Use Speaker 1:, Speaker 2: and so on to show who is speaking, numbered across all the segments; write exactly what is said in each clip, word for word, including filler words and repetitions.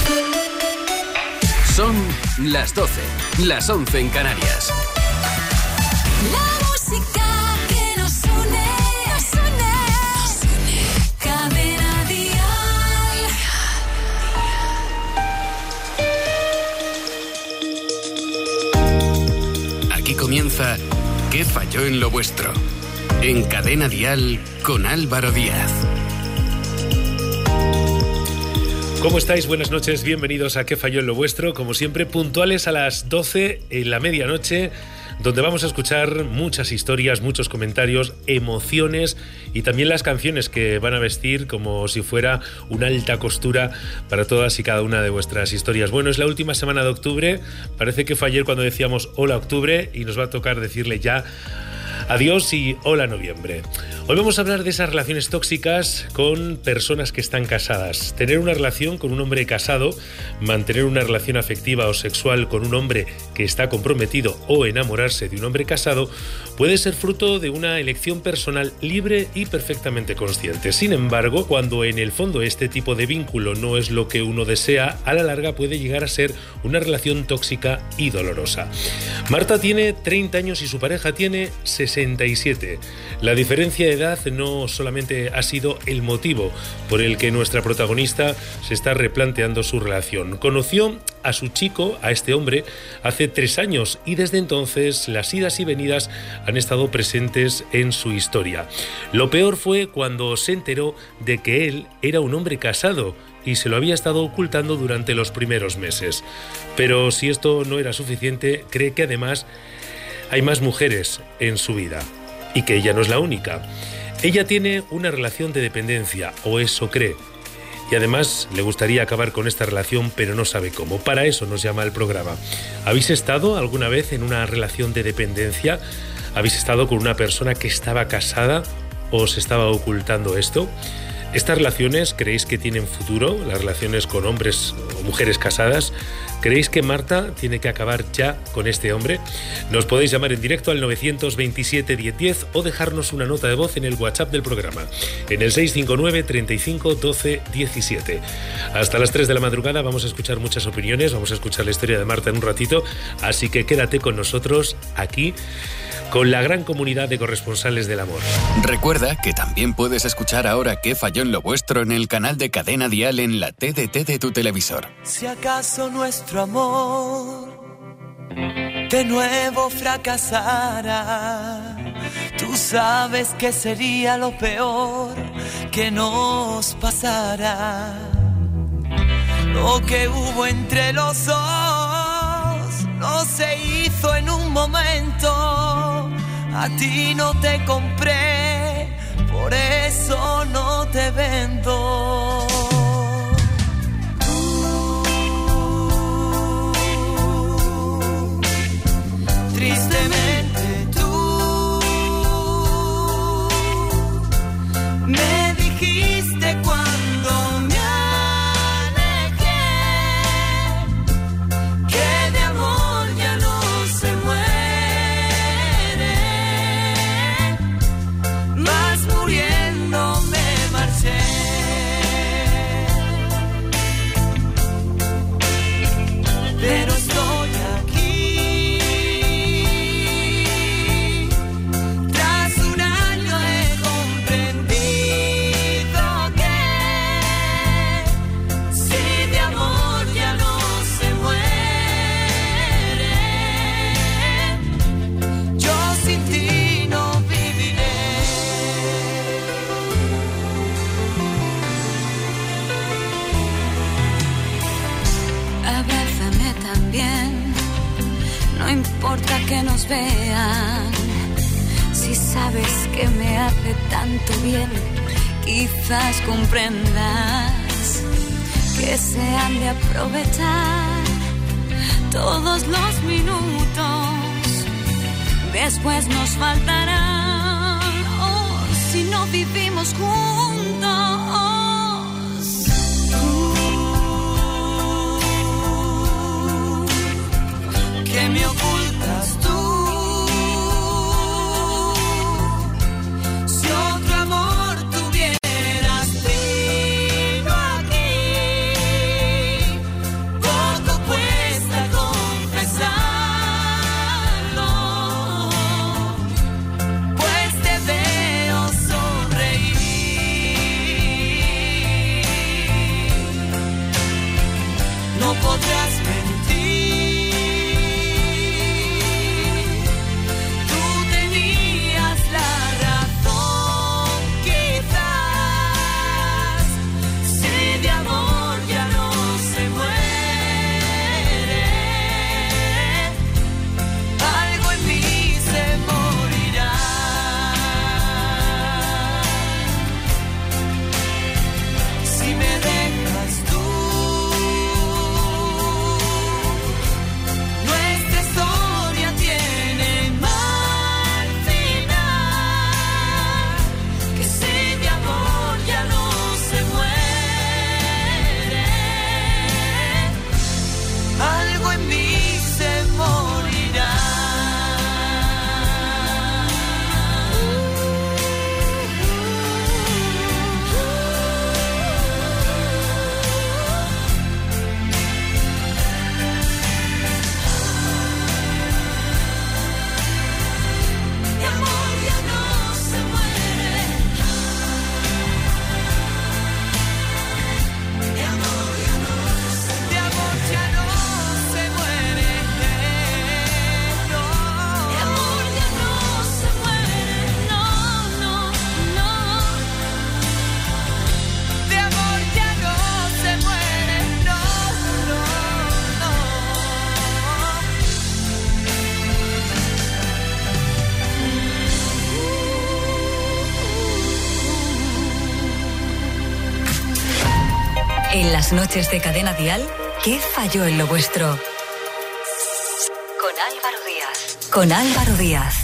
Speaker 1: Son las doce, las once en Canarias.
Speaker 2: La música que nos une, nos une, nos une. Cadena Dial.
Speaker 1: Aquí comienza ¿Qué falló en lo vuestro? En Cadena Dial con Álvaro Díaz.
Speaker 3: ¿Cómo estáis? Buenas noches, bienvenidos a ¿Qué falló en lo vuestro? Como siempre, puntuales a las doce en la medianoche, donde vamos a escuchar muchas historias, muchos comentarios, emociones y también las canciones que van a vestir como si fuera una alta costura para todas y cada una de vuestras historias. Bueno, es la última semana de octubre, parece que fue ayer cuando decíamos hola octubre y nos va a tocar decirle ya adiós y hola noviembre. Hoy vamos a hablar de esas relaciones tóxicas con personas que están casadas. Tener una relación con un hombre casado, mantener una relación afectiva o sexual con un hombre que está comprometido o enamorarse de un hombre casado puede ser fruto de una elección personal libre y perfectamente consciente. Sin embargo, cuando en el fondo este tipo de vínculo no es lo que uno desea, a la larga puede llegar a ser una relación tóxica y dolorosa. Marta tiene treinta años y su pareja tiene sesenta y siete. La diferencia de edad no solamente ha sido el motivo por el que nuestra protagonista se está replanteando su relación. Conoció a su chico, a este hombre, hace tres años y desde entonces las idas y venidas han estado presentes en su historia. Lo peor fue cuando se enteró de que él era un hombre casado y se lo había estado ocultando durante los primeros meses. Pero si esto no era suficiente, cree que además hay más mujeres en su vida y que ella no es la única. Ella tiene una relación de dependencia, o eso cree, y además le gustaría acabar con esta relación, pero no sabe cómo. Para eso nos llama el programa. ¿Habéis estado alguna vez en una relación de dependencia? ¿Habéis estado con una persona que estaba casada o se estaba ocultando esto? ¿Estas relaciones creéis que tienen futuro? ¿Las relaciones con hombres o mujeres casadas? ¿Creéis que Marta tiene que acabar ya con este hombre? Nos podéis llamar en directo al nueve dos siete, diez diez o dejarnos una nota de voz en el WhatsApp del programa, en el seis cinco nueve, treinta y cinco, doce, diecisiete. Hasta las tres de la madrugada vamos a escuchar muchas opiniones, vamos a escuchar la historia de Marta en un ratito, así que quédate con nosotros aquí, con la gran comunidad de corresponsales del amor.
Speaker 1: Recuerda que también puedes escuchar ahora ¿Qué falló en lo vuestro? En el canal de Cadena Dial en la T D T de tu televisor.
Speaker 4: Si acaso nuestro amor de nuevo fracasara, tú sabes que sería lo peor que nos pasara. Lo que hubo entre los dos no se hizo en un momento. A ti no te compré, por eso no te vendo. Tristemente tú me dijiste cuando me alejé que de amor ya no se muere, mas muriendo me marché. Pero estoy aquí.
Speaker 2: No importa que nos vean, si sabes que me hace tanto bien, quizás comprendas que se han de aprovechar todos los minutos, después nos faltarán, oh, si no vivimos juntos. ¿Qué me ocultas tú? Si otro amor tuvieras vino aquí,
Speaker 5: En las noches de Cadena Dial, ¿qué falló en lo vuestro? Con Álvaro Díaz. Con Álvaro Díaz.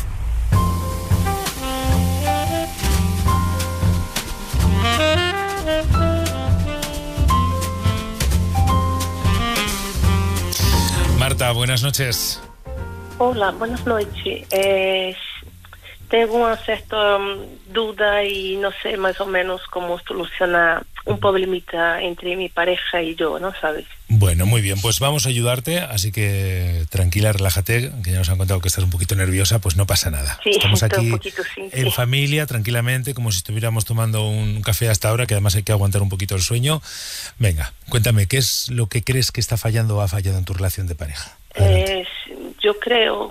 Speaker 3: Marta, buenas noches.
Speaker 6: Hola, buenas noches. Eh, tengo una cierta um, duda y no sé más o menos cómo solucionar un problemita entre mi pareja y yo, ¿no sabes?
Speaker 3: Bueno, muy bien, pues vamos a ayudarte, así que tranquila, relájate, que ya nos han contado que estás un poquito nerviosa, pues no pasa nada.
Speaker 6: Sí,
Speaker 3: estamos aquí
Speaker 6: un poquito, sí,
Speaker 3: en
Speaker 6: sí.
Speaker 3: familia, tranquilamente, como si estuviéramos tomando un café hasta ahora, que además hay que aguantar un poquito el sueño. Venga, cuéntame, ¿qué es lo que crees que está fallando o ha fallado en tu relación de pareja?
Speaker 6: Eh, yo creo,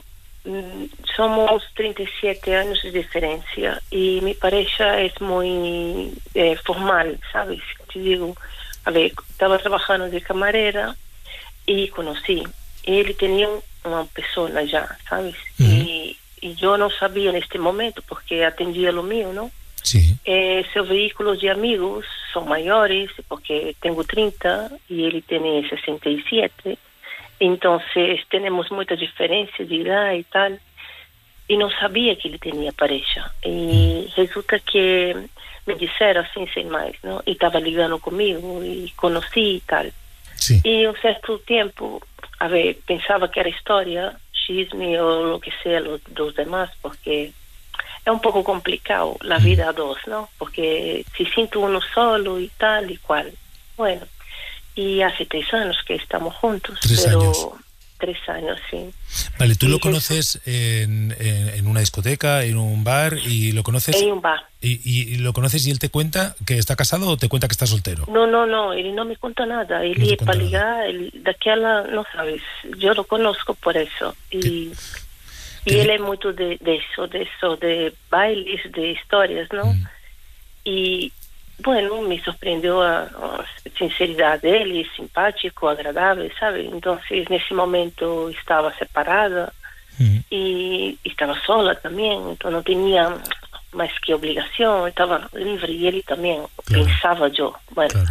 Speaker 6: somos treinta y siete años de diferencia y mi pareja es muy eh, formal, ¿sabes? Te digo, a ver, estaba trabajando de camarera y conocí, él tenía una persona ya, ¿sabes? Uh-huh. y, y yo no sabía en este momento porque atendía lo mío, ¿no?
Speaker 3: Sí.
Speaker 6: Eh, sus vehículos de amigos son mayores porque tengo treinta y él tiene sesenta y siete. Entonces tenemos mucha diferencia de edad y tal, y no sabía que él tenía pareja, y resulta que me dijeron así sin más, ¿no? Y estaba ligando conmigo y conocí y tal.
Speaker 3: Sí.
Speaker 6: Y un cierto tiempo, a ver, pensaba que era historia, chisme o lo que sea los, los demás, porque es un poco complicado la vida a dos, ¿no? Porque si siento uno solo y tal y cual, bueno. Y hace tres años que estamos juntos.
Speaker 3: Tres
Speaker 6: pero
Speaker 3: años.
Speaker 6: Tres años, sí.
Speaker 3: Vale, tú
Speaker 6: y
Speaker 3: lo conoces en, en, en una discoteca, en un bar, y lo conoces...
Speaker 6: En un bar.
Speaker 3: Y, y, y lo conoces y él te cuenta que está casado o te cuenta que está soltero.
Speaker 6: No, no, no, él no me cuenta nada. Él
Speaker 3: no
Speaker 6: es para ligar, él, de aquella, no sabes, yo lo conozco por eso. Y, y
Speaker 3: ¿Qué?
Speaker 6: él es mucho de, de eso, de eso, de bailes, de historias, ¿no? Mm. Y... Bueno, me sorprendió a, a sinceridad de él, simpático, agradable, ¿sabe? Entonces, en ese momento estaba separada mm. y estaba sola también, entonces no tenía más que obligación, estaba libre y él también, claro. Pensaba yo, bueno. Claro.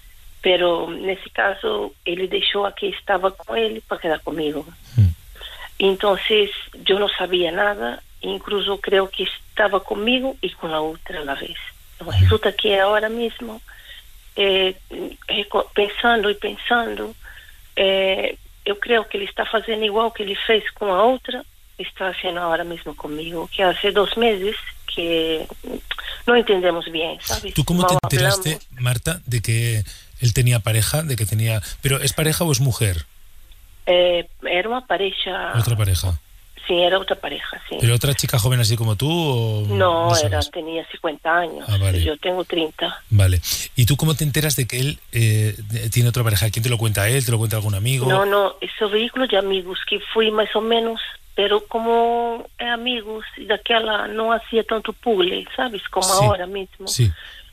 Speaker 6: Pero en ese caso, él dejó a que estaba con él para quedar conmigo. Mm. Entonces, yo no sabía nada, incluso creo que estaba conmigo y con la otra a la vez. Resulta que ahora mismo, eh, pensando y pensando, eh, yo creo que él está haciendo igual que él fez con la otra, está haciendo ahora mismo conmigo, que hace dos meses que no entendemos bien, ¿sabes?
Speaker 3: ¿Tú cómo te enteraste, Marta, de que él tenía pareja, de que tenía... ¿Pero es pareja o es mujer?
Speaker 6: Eh, era una pareja...
Speaker 3: Otra pareja.
Speaker 6: Sí, era otra pareja, sí.
Speaker 3: ¿Pero otra chica joven así como tú? O
Speaker 6: no,
Speaker 3: no
Speaker 6: era, tenía cincuenta años.
Speaker 3: Ah, vale.
Speaker 6: Yo tengo treinta.
Speaker 3: Vale. ¿Y tú cómo te enteras de que él eh, tiene otra pareja? ¿Quién te lo cuenta? ¿Él? ¿Te lo cuenta algún amigo?
Speaker 6: No, no, ese vehículo de amigos que fui más o menos, pero como é amigos, daquela no hacía tanto publi, ¿sabes? Como
Speaker 3: sí,
Speaker 6: ahora mismo.
Speaker 3: Sí.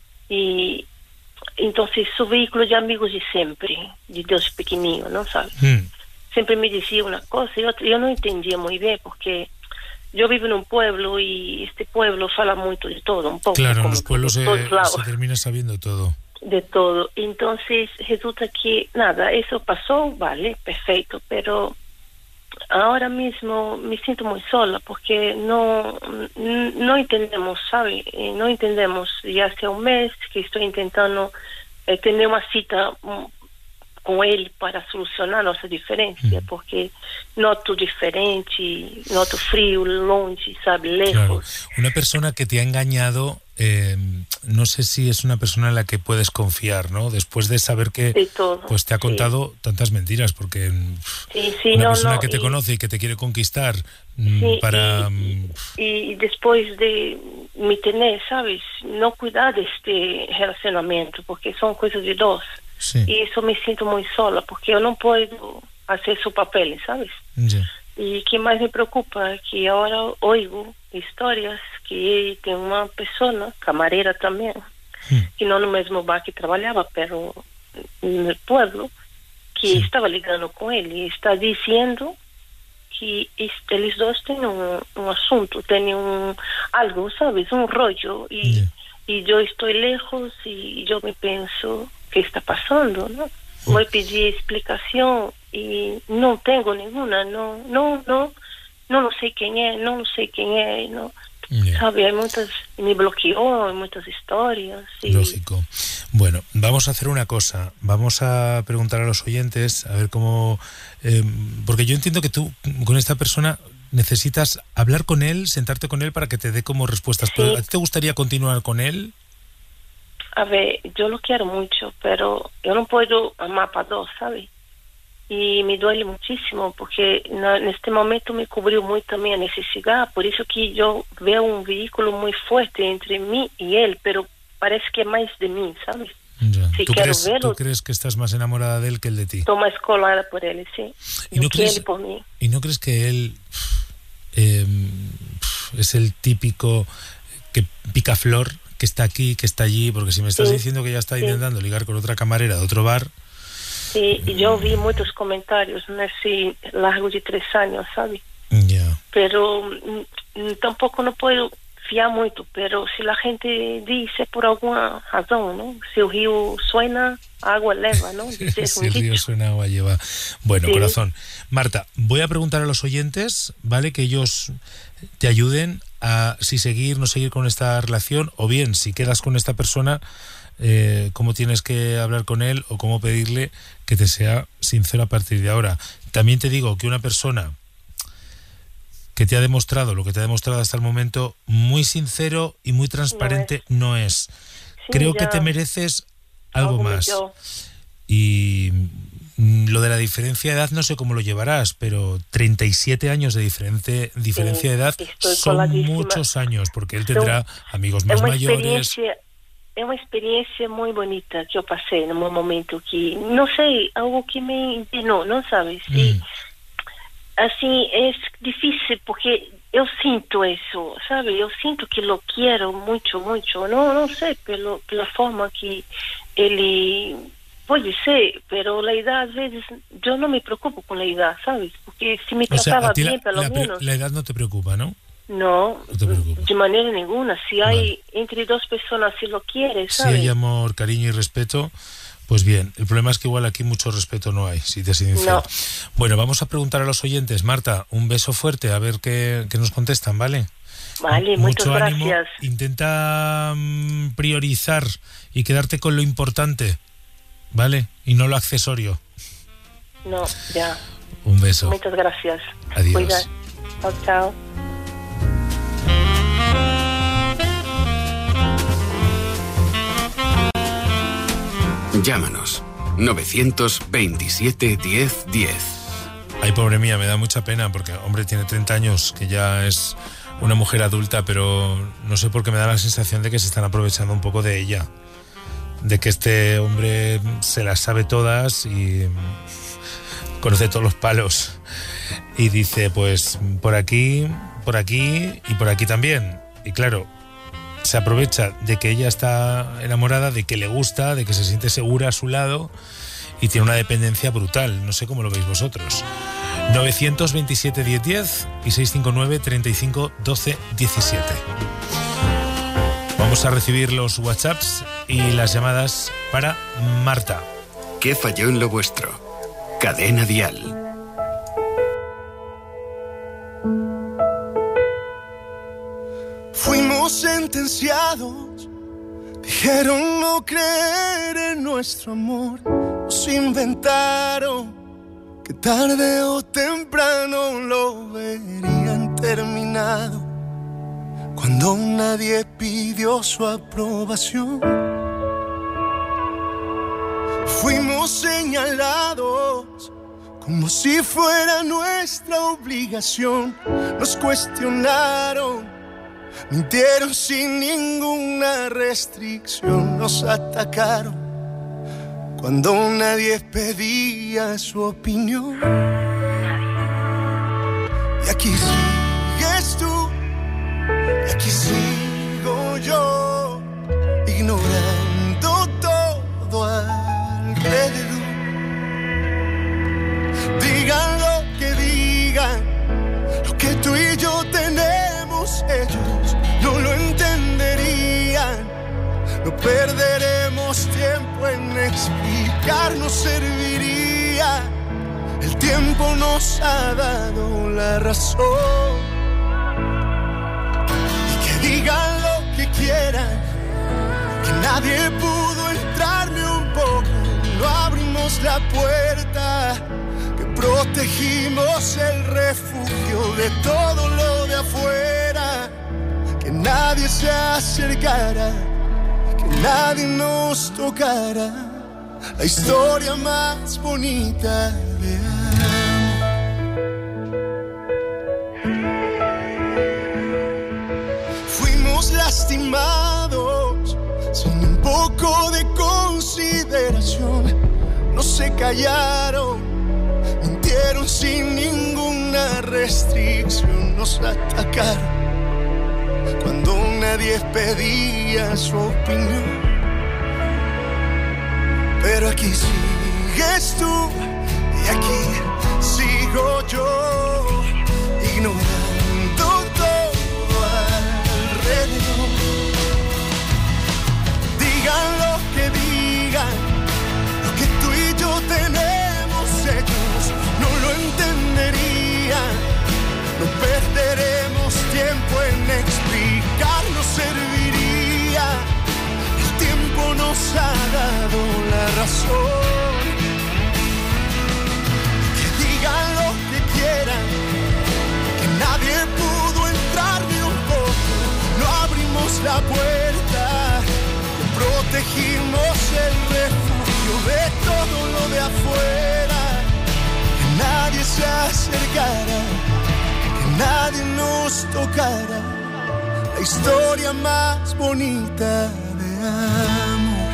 Speaker 6: Y entonces su vehículo de amigos de siempre, de Dios pequeñinho, ¿no sabes?
Speaker 3: Mm.
Speaker 6: Siempre me decía una cosa y otra, yo no entendía muy bien porque yo vivo en un pueblo y este pueblo fala mucho de todo, un poco.
Speaker 3: Claro,
Speaker 6: como
Speaker 3: en los pueblos se, se termina sabiendo todo.
Speaker 6: De todo. Entonces resulta que, nada, eso pasó, vale, perfecto, pero ahora mismo me siento muy sola porque no, no entendemos, ¿sabe? No entendemos. Ya hace un mes que estoy intentando eh, tener una cita con él para solucionar nossa diferença, mm. porque noto diferente, noto frío, longe, sabe, lejos.
Speaker 3: Claro. Una persona que te ha engañado, eh, no sé si es una persona en la que puedes confiar, ¿no? Después de saber que
Speaker 6: de todo,
Speaker 3: pues te ha contado sí. tantas mentiras, porque
Speaker 6: sí, sí,
Speaker 3: una
Speaker 6: no,
Speaker 3: persona
Speaker 6: no,
Speaker 3: que te
Speaker 6: y,
Speaker 3: conoce y que te quiere conquistar
Speaker 6: sí,
Speaker 3: para...
Speaker 6: Y, y, y después de me tener, ¿sabes? No cuidar de este relacionamiento, porque son cosas de dos.
Speaker 3: Sí.
Speaker 6: Y eso me siento muy sola porque yo no puedo hacer su papel, ¿sabes?
Speaker 3: Yeah.
Speaker 6: Y que más me preocupa es que ahora oigo historias que tem una persona, camarera también, mm. que no en el mismo bar que trabajaba, pero en el pueblo, que sí. estaba ligando con él y está diciendo que eles dois têm um, um assunto, têm um algo, sabes, um rollo, e, yeah. e eu estou lejos e eu me penso, o que está passando, não? Vou pedir explicação e não tenho nenhuma, não, não, não, não sei quem é, não sei quem é, não. Yeah. Sabe, hay muchas, me bloqueó, hay muchas historias. Y...
Speaker 7: Lógico. Bueno, vamos a hacer una cosa. Vamos a preguntar a los oyentes, a ver cómo... Eh, porque yo entiendo que tú, con esta persona, necesitas hablar con él, sentarte con él para que te dé como respuestas. Sí. ¿Pero a ti te gustaría continuar con él?
Speaker 6: A ver, yo lo quiero mucho, pero yo no puedo amar para dos, ¿sabes? Y me duele muchísimo porque en este momento me cubrió muy también a necesidad, por eso que yo veo un vínculo muy fuerte entre mí y él, pero parece que es más de mí, ¿sabes?
Speaker 7: Ya. Si ¿Tú, crees, verlo, ¿Tú crees que estás más enamorada de él que él de ti?
Speaker 6: Estoy más colada por él, sí.
Speaker 7: ¿Y no, crees,
Speaker 6: él por mí.
Speaker 7: ¿Y no crees que él eh, es el típico que picaflor, que está aquí, que está allí? Porque si me estás sí. diciendo que ya está intentando sí. ligar con otra camarera de otro bar...
Speaker 6: Sí, y yo vi muchos comentarios en ese largo de tres años, ¿sabes?
Speaker 7: Yeah.
Speaker 6: Pero m- tampoco no puedo fiar mucho, pero si la gente dice por alguna razón, ¿no? Si el río suena, agua leva, ¿no? Dice,
Speaker 7: si el río suena, agua lleva. Bueno, sí. Corazón. Marta, voy a preguntar a los oyentes, ¿vale? Que ellos te ayuden a si seguir, no seguir con esta relación, o bien, si quedas con esta persona... Eh, cómo tienes que hablar con él o cómo pedirle que te sea sincero a partir de ahora. También te digo que una persona que te ha demostrado lo que te ha demostrado hasta el momento, muy sincero y muy transparente no es. No es. Sí, Creo ya. que te mereces algo, algo más. Yo. Y lo de la diferencia de edad no sé cómo lo llevarás, pero treinta y siete años de diferente, diferencia sí, de edad son muchos años, porque él tendrá so, amigos más mayores...
Speaker 6: É uma experiência muito bonita que eu passei num momento que, não sei, algo que me ensinou, não sabes? Mm. E, assim, é difícil porque eu sinto isso, sabe? Eu sinto que lo quero muito, muito. Não, não sei, pelo, pela forma que ele... Pode ser, pero la edad, às vezes, eu não me preocupo com a idade, sabes? Porque se me tratava bem, la, pelo
Speaker 7: la,
Speaker 6: menos...
Speaker 7: La edad no te preocupa, ¿no?
Speaker 6: No, no de manera ninguna. Si hay vale. entre dos personas, si lo quieres, ¿sabes?
Speaker 7: Si hay amor, cariño y respeto, pues bien. El problema es que igual aquí mucho respeto no hay, si te soy sincero. No. Bueno, vamos a preguntar a los oyentes. Marta, un beso fuerte, a ver qué, qué nos contestan, ¿vale?
Speaker 6: Vale, muchas
Speaker 7: Mucho
Speaker 6: gracias.
Speaker 7: Ánimo. Intenta um, priorizar y quedarte con lo importante, ¿vale? Y no lo accesorio.
Speaker 6: No, ya.
Speaker 7: Un beso.
Speaker 6: Muchas gracias.
Speaker 7: Adiós.
Speaker 6: Cuida. Chao, chao.
Speaker 1: Llámanos novecientos veintisiete diez diez.
Speaker 7: Ay, pobre mía, me da mucha pena porque, hombre, tiene treinta años, que ya es una mujer adulta, pero no sé por qué me da la sensación de que se están aprovechando un poco de ella, de que este hombre se las sabe todas y conoce todos los palos y dice, pues por aquí, por aquí y por aquí también. Y claro, se aprovecha de que ella está enamorada, de que le gusta, de que se siente segura a su lado y tiene una dependencia brutal. No sé cómo lo veis vosotros. novecientos veintisiete diez diez y seiscientos cincuenta y nueve treinta y cinco doce diecisiete. Vamos a recibir los WhatsApps y las llamadas para Marta.
Speaker 1: ¿Qué falló en lo vuestro? Cadena Dial.
Speaker 8: Fuimos sentenciados, dijeron no creer en nuestro amor, nos inventaron que tarde o temprano lo verían terminado, cuando nadie pidió su aprobación. Fuimos señalados como si fuera nuestra obligación, nos cuestionaron, mintieron sin ninguna restricción, nos atacaron cuando nadie pedía su opinión. Y aquí sigues tú, y aquí sigo yo, ignorando todo alrededor. Digan lo que digan, perderemos tiempo en explicar, no serviría. El tiempo nos ha dado la razón. Y que digan lo que quieran, que nadie pudo entrarme un poco. No abrimos la puerta, que protegimos el refugio de todo lo de afuera. Que nadie se acercara, que nadie nos tocara. La historia más bonita de amor. Fuimos lastimados sin un poco de consideración. No se callaron, mintieron sin ninguna restricción. Nos atacaron cuando nadie pedía su opinión. Pero aquí sigues tú y aquí sigo yo, ignorando todo alrededor. Digan lo que digan, lo que tú y yo tenemos ellos no lo entenderían. No perderemos tiempo en explicar, no serviría. El tiempo nos ha dado la razón. Que digan lo que quieran, que nadie pudo entrar ni un poco. No abrimos la puerta, protegimos el refugio de todo lo de afuera. Que nadie se acercara, que nadie nos tocara. La historia más bonita de amor.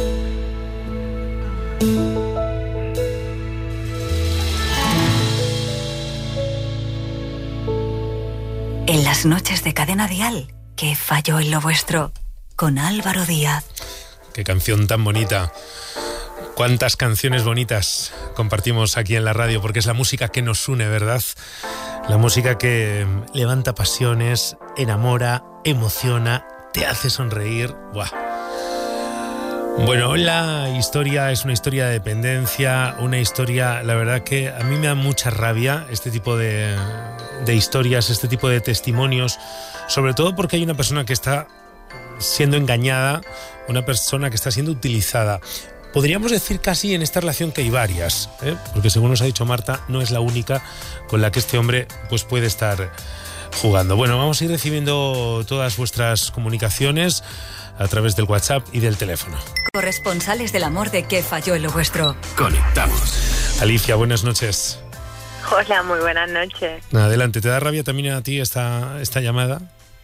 Speaker 5: En las noches de Cadena Dial, ¿qué falló en lo vuestro? Con Álvaro Díaz.
Speaker 3: Qué canción tan bonita. Cuántas canciones bonitas compartimos aquí en la radio, porque es la música que nos une, ¿verdad? La música que levanta pasiones, enamora, emociona, te hace sonreír. ¡Buah! Bueno, la historia es una historia de dependencia, una historia, la verdad que a mí me da mucha rabia este tipo de, de historias, este tipo de testimonios, sobre todo porque hay una persona que está siendo engañada, una persona que está siendo utilizada. Podríamos decir casi en esta relación que hay varias, ¿eh? Porque según nos ha dicho Marta, no es la única con la que este hombre pues, puede estar jugando. Bueno, vamos a ir recibiendo todas vuestras comunicaciones a través del WhatsApp y del teléfono.
Speaker 5: Corresponsales del amor de ¿Qué falló en lo vuestro?
Speaker 3: Conectamos. Alicia, buenas noches.
Speaker 9: Hola, muy buenas noches.
Speaker 3: Adelante, ¿te da rabia también a ti esta, esta llamada?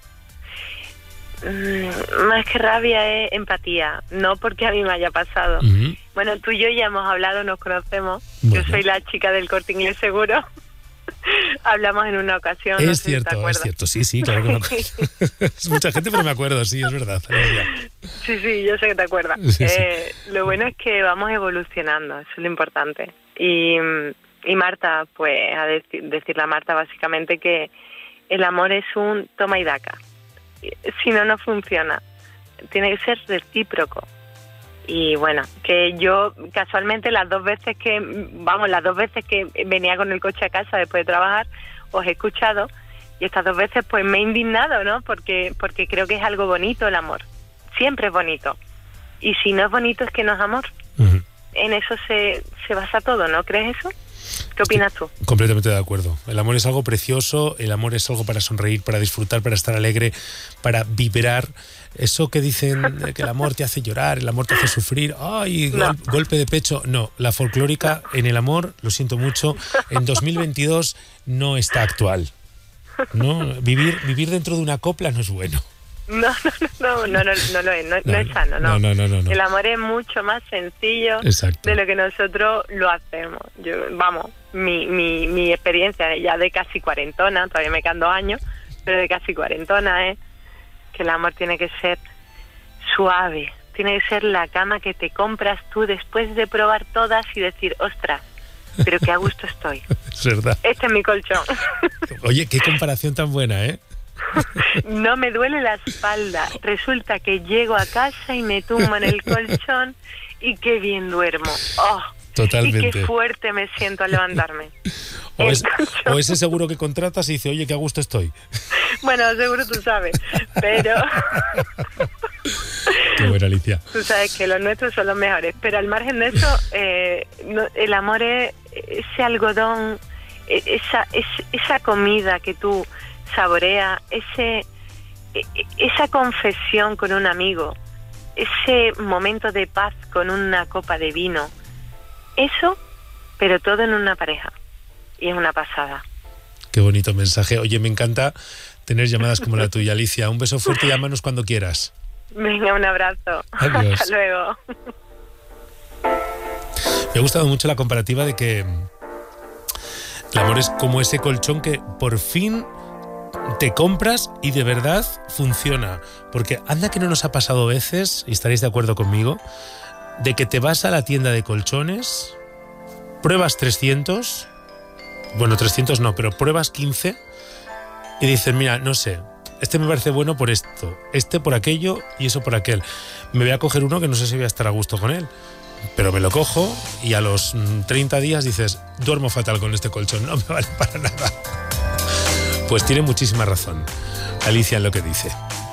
Speaker 9: Mm, más que rabia es empatía, no porque a mí me haya pasado.
Speaker 3: Uh-huh.
Speaker 9: Bueno, tú y yo ya hemos hablado, nos conocemos.
Speaker 3: Bueno.
Speaker 9: Yo soy la chica del Corte Inglés Seguro. Hablamos en una ocasión.
Speaker 3: Es
Speaker 9: no sé
Speaker 3: cierto,
Speaker 9: si
Speaker 3: es cierto, sí, sí, claro que me acuerdo. Es mucha gente, pero me acuerdo, sí, es verdad.
Speaker 9: Sí, sí, yo sé que te acuerdas.
Speaker 3: Sí,
Speaker 9: eh,
Speaker 3: sí.
Speaker 9: Lo bueno es que vamos evolucionando, eso es lo importante. Y, y Marta, pues, a decir, decirle a Marta básicamente que el amor es un toma y daca. Si no, no funciona. Tiene que ser recíproco. Y bueno, que yo casualmente las dos veces que, vamos, las dos veces que venía con el coche a casa después de trabajar, os he escuchado, y estas dos veces pues me he indignado, ¿no? Porque, porque creo que es algo bonito el amor. Siempre es bonito. Y si no es bonito es que no es amor. Uh-huh. En eso se, se basa todo, ¿no crees eso? ¿Qué opinas tú?
Speaker 3: Completamente de acuerdo. El amor es algo precioso, el amor es algo para sonreír, para disfrutar, para estar alegre, para vibrar. Eso que dicen que el amor te hace llorar, el amor te hace sufrir, ¡ay,
Speaker 9: no.
Speaker 3: gol, golpe de pecho! No, la folclórica no. En el amor, lo siento mucho, en dos mil veintidós no está actual. ¿No? Vivir, vivir dentro de una copla no es bueno.
Speaker 9: No, no, no, no, no, no lo es, no, no, no es sano, no.
Speaker 3: No, no, no, no.
Speaker 9: El amor es mucho más sencillo.
Speaker 3: Exacto.
Speaker 9: De lo que nosotros lo hacemos. Yo, vamos, mi, mi, mi experiencia ya de casi cuarentona, todavía me quedan dos años, pero de casi cuarentona es que el amor tiene que ser suave, tiene que ser la cama que te compras tú después de probar todas y decir, ostras, pero qué a gusto estoy.
Speaker 3: Es verdad.
Speaker 9: Este es mi colchón.
Speaker 3: Oye, qué comparación tan buena, ¿eh?
Speaker 9: No me duele la espalda. Resulta que llego a casa y me tumbo en el colchón y qué bien duermo. ¡Oh!
Speaker 7: Totalmente.
Speaker 9: Y qué fuerte me siento al levantarme.
Speaker 7: O, es, o ese seguro que contratas y dice, oye, qué a gusto estoy.
Speaker 9: Bueno, seguro tú sabes, pero...
Speaker 7: Qué buena, Alicia.
Speaker 9: Tú sabes que los nuestros son los mejores, pero al margen de eso, eh, no, el amor es ese algodón, esa, es, esa comida que tú saboreas, ese, esa confesión con un amigo, ese momento de paz con una copa de vino. Eso, pero todo en una pareja. Y es una pasada.
Speaker 7: Qué bonito mensaje. Oye, me encanta tener llamadas como la tuya, Alicia. Un beso fuerte y llámanos cuando quieras.
Speaker 9: Venga, un abrazo.
Speaker 7: Adiós.
Speaker 9: Hasta luego.
Speaker 7: Me ha gustado mucho la comparativa de que el amor es como ese colchón que por fin te compras y de verdad funciona. Porque anda que no nos ha pasado veces, y estaréis de acuerdo conmigo, de que te vas a la tienda de colchones, pruebas trescientos, bueno, trescientos no, pero pruebas quince y dices, mira, no sé, este me parece bueno por esto, este por aquello y eso por aquel. Me voy a coger uno que no sé si voy a estar a gusto con él, pero me lo cojo y a los treinta días dices, duermo fatal con este colchón, no me vale para nada. Pues tiene muchísima razón Alicia en lo que dice.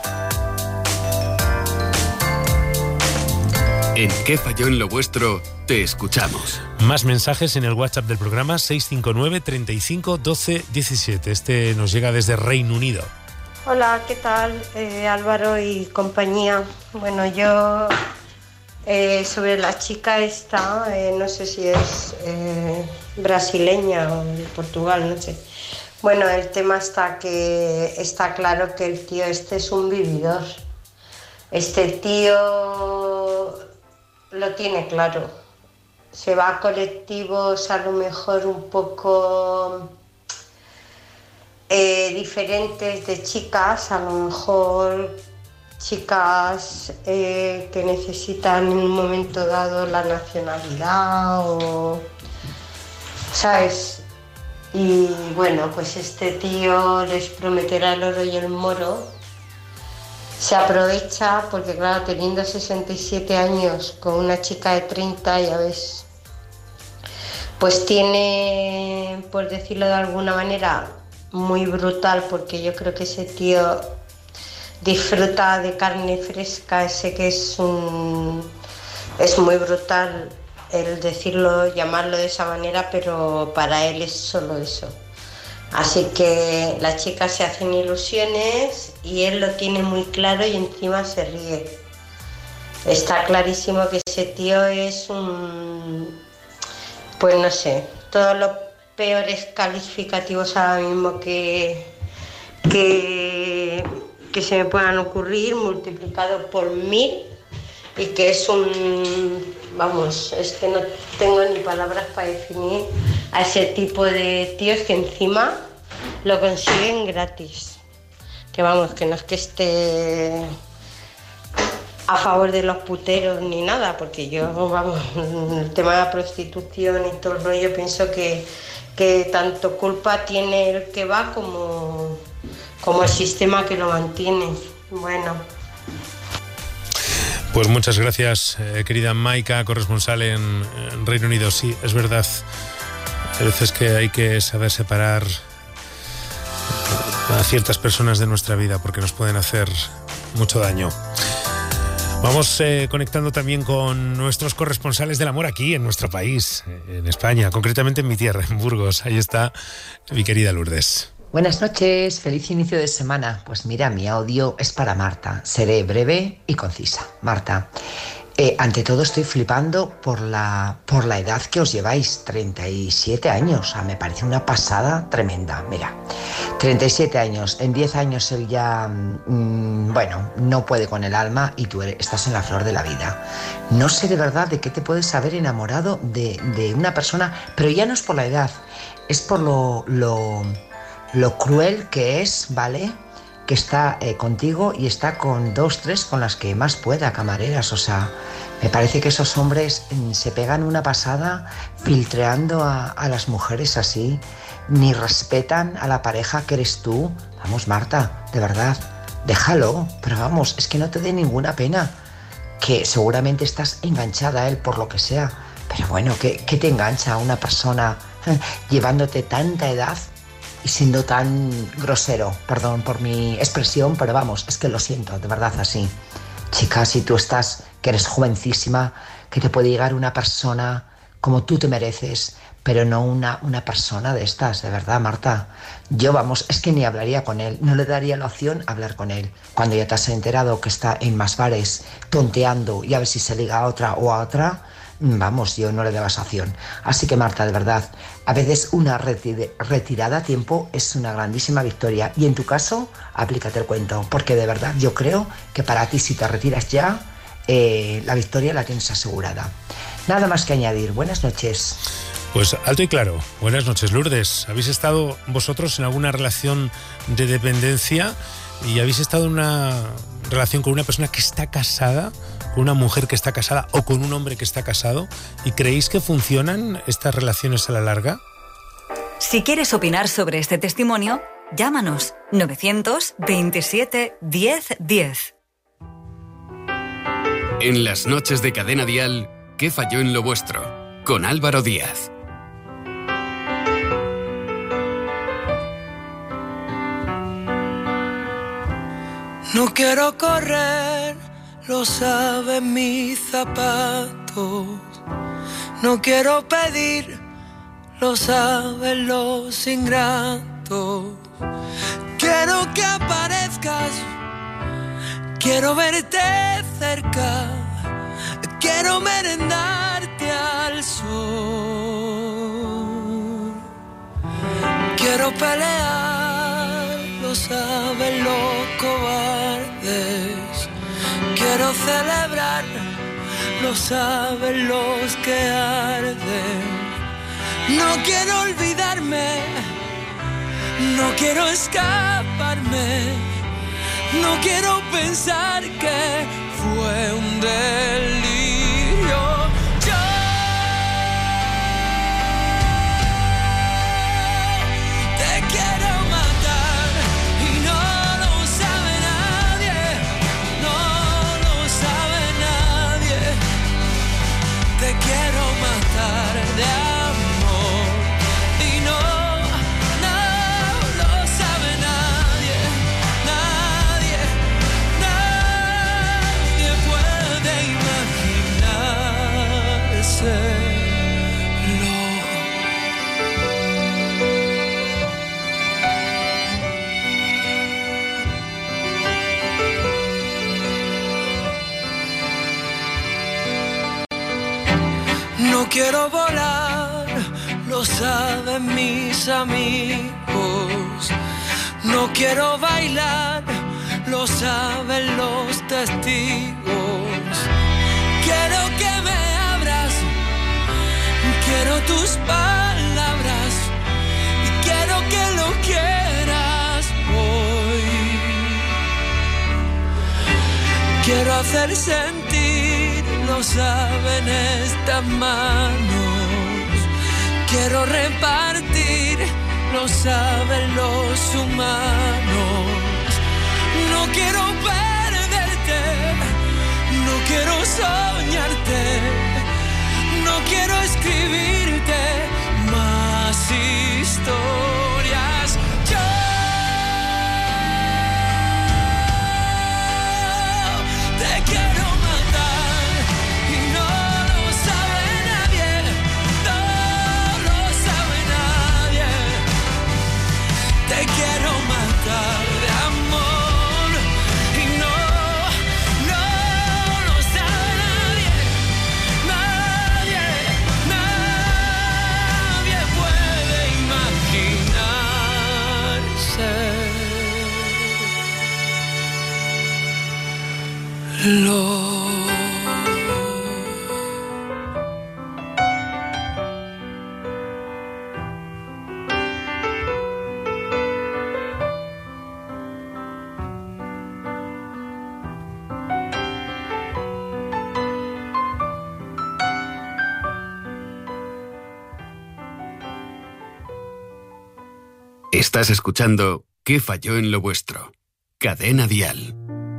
Speaker 1: En ¿Qué falló en lo vuestro? Te escuchamos.
Speaker 7: Más mensajes en el WhatsApp del programa seis cinco nueve, treinta y cinco, doce, diecisiete. Este nos llega desde Reino Unido.
Speaker 10: Hola, ¿qué tal? Eh, Álvaro y compañía. Bueno, yo eh, sobre la chica esta, eh, no sé si es eh, brasileña o de Portugal, no sé. Bueno, el tema está que está claro que el tío este es un vividor. Este tío lo tiene claro. Se va a colectivos a lo mejor un poco eh, diferentes de chicas, a lo mejor chicas eh, que necesitan en un momento dado la nacionalidad o, ¿sabes? Y bueno, pues este tío les prometerá el oro y el moro. Se aprovecha porque, claro, teniendo sesenta y siete años con una chica de treinta, ya ves, pues tiene, por decirlo de alguna manera, muy brutal, porque yo creo que ese tío disfruta de carne fresca, ese que es un, es muy brutal el decirlo, llamarlo de esa manera, pero para él es solo eso. Así que las chicas se hacen ilusiones y él lo tiene muy claro y encima se ríe. Está clarísimo que ese tío es un... pues no sé, todos los peores calificativos ahora mismo que, que, que se me puedan ocurrir, multiplicado por mil, y que es un... vamos, es que no tengo ni palabras para definir a ese tipo de tíos que encima lo consiguen gratis. Que vamos, que no es que esté a favor de los puteros ni nada, porque yo, vamos, el tema de la prostitución y todo el rollo, pienso que, que tanto culpa tiene el que va como, como el sistema que lo mantiene. Bueno.
Speaker 7: Pues muchas gracias, eh, querida Maika, corresponsal en, en Reino Unido. Sí, es verdad. Hay veces que hay que saber separar a ciertas personas de nuestra vida porque nos pueden hacer mucho daño. Vamos eh, conectando también con nuestros corresponsales del amor aquí en nuestro país, en España, concretamente en mi tierra, en Burgos. Ahí está mi querida Lourdes.
Speaker 11: Buenas noches, feliz inicio de semana. Pues mira, mi audio es para Marta. Seré breve y concisa. Marta, eh, ante todo estoy flipando por la, por la edad que os lleváis, treinta y siete años. O sea, me parece una pasada tremenda. Mira, treinta y siete años, en diez años él ya, mmm, bueno, no puede con el alma y tú eres, estás en la flor de la vida. No sé de verdad de qué te puedes haber enamorado de, de una persona, pero ya no es por la edad, es por lo... lo lo cruel que es, ¿vale? que está eh, contigo y está con dos, tres, con las que más pueda, camareras. O sea, me parece que esos hombres mm, se pegan una pasada filtreando a, a las mujeres así, ni respetan a la pareja que eres tú. Vamos, Marta, de verdad, déjalo, pero vamos, es que no te dé ninguna pena, que seguramente estás enganchada a él por lo que sea, pero bueno, ¿qué, qué te engancha a una persona eh, llevándote tanta edad y siendo tan grosero? Perdón por mi expresión, pero vamos, es que lo siento, de verdad así. Chica, si tú estás, que eres jovencísima, que te puede llegar una persona como tú te mereces, pero no una, una persona de estas, de verdad, Marta. Yo, vamos, es que ni hablaría con él, no le daría la opción a hablar con él. Cuando ya te has enterado que está en más bares, tonteando y a ver si se liga a otra o a otra, vamos, yo no le doy esa opción. Así que, Marta, de verdad, a veces una reti- retirada a tiempo es una grandísima victoria. Y en tu caso, aplícate el cuento, porque de verdad yo creo que para ti, si te retiras ya, eh, la victoria la tienes asegurada. Nada más que añadir. Buenas noches.
Speaker 7: Pues alto y claro. Buenas noches, Lourdes. ¿Habéis estado vosotros en alguna relación de dependencia y habéis estado en una relación con una persona que está casada, con una mujer que está casada o con un hombre que está casado, y creéis que funcionan estas relaciones a la larga?
Speaker 5: Si quieres opinar sobre este testimonio, llámanos novecientos veintisiete diez diez.
Speaker 1: En las noches de Cadena Dial, ¿qué falló en lo vuestro? Con Álvaro Díaz.
Speaker 2: No quiero correr, lo saben mis zapatos. No quiero pedir, lo saben los ingratos. Quiero que aparezcas, quiero verte cerca, quiero merendarte al sol. Quiero pelear, lo saben los cobardes. Quiero celebrar, lo saben los que arden. No quiero olvidarme, no quiero escaparme, no quiero pensar que fue un delirio. Yo te quiero matar y no lo sabe nadie, no lo sabe nadie. Te quiero matar de amor y no, no lo sabe nadie, nadie, nadie puede imaginárselo. No quiero volar, lo saben mis amigos. No quiero bailar, lo saben los testigos. Quiero que me abras, quiero tus palabras y quiero que lo quieras hoy. Quiero hacer sentir, lo saben estas manos. Quiero repartir, lo saben los humanos. No quiero perderte, no quiero soñarte, no quiero escribirte más historias. Yo te quiero matar y no lo sabe nadie, no lo sabe nadie. Te quiero matar de amor y no, no lo sabe nadie, nadie, nadie puede imaginar.
Speaker 1: Estás escuchando ¿Qué falló en lo vuestro? Cadena Dial.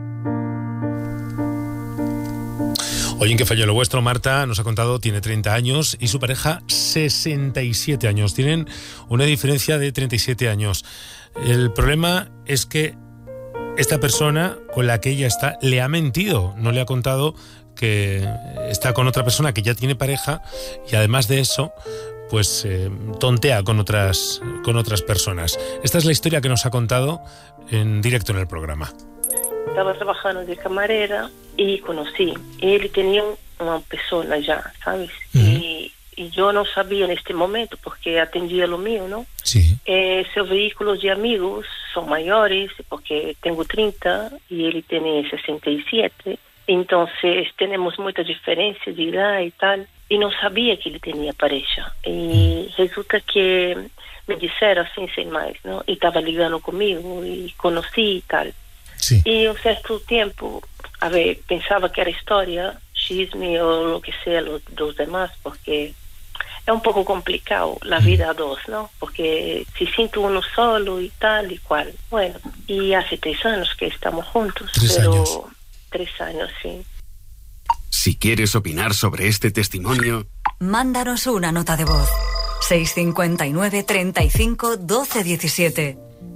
Speaker 3: Hoy en ¿Qué falló en lo vuestro? Marta nos ha contado, tiene treinta años y su pareja sesenta y siete años. Tienen una diferencia de treinta y siete años. El problema es que esta persona con la que ella está le ha mentido, no le ha contado que está con otra persona que ya tiene pareja y además de eso, pues eh, tontea con otras, con otras personas. Esta es la historia que nos ha contado en directo en el programa.
Speaker 6: Estaba trabajando de camarera y conocí. Él tenía una persona ya, ¿sabes? Uh-huh. Y, y yo no sabía en este momento porque atendía lo mío, ¿no?
Speaker 3: Sí.
Speaker 6: Eh, sus vehículos de amigos son mayores porque tengo treinta y él tiene sesenta y siete. Entonces tenemos mucha diferencia de edad y tal. Y no sabía que él tenía pareja. Y uh-huh. resulta que me dijeron así, sin más, ¿no? Y estaba ligando conmigo y conocí y tal.
Speaker 3: Sí.
Speaker 6: Y un cierto tiempo, a ver, pensaba que era historia, chisme o lo que sea los, los demás, porque es un poco complicado la vida a dos, ¿no? Porque si siento uno solo y tal y cual. Bueno, y hace tres años que estamos juntos.
Speaker 3: Tres
Speaker 6: pero
Speaker 3: años.
Speaker 6: Tres años, sí.
Speaker 1: Si quieres opinar sobre este testimonio,
Speaker 5: mándanos una nota de voz. seis cinco nueve, treinta y cinco, doce diecisiete.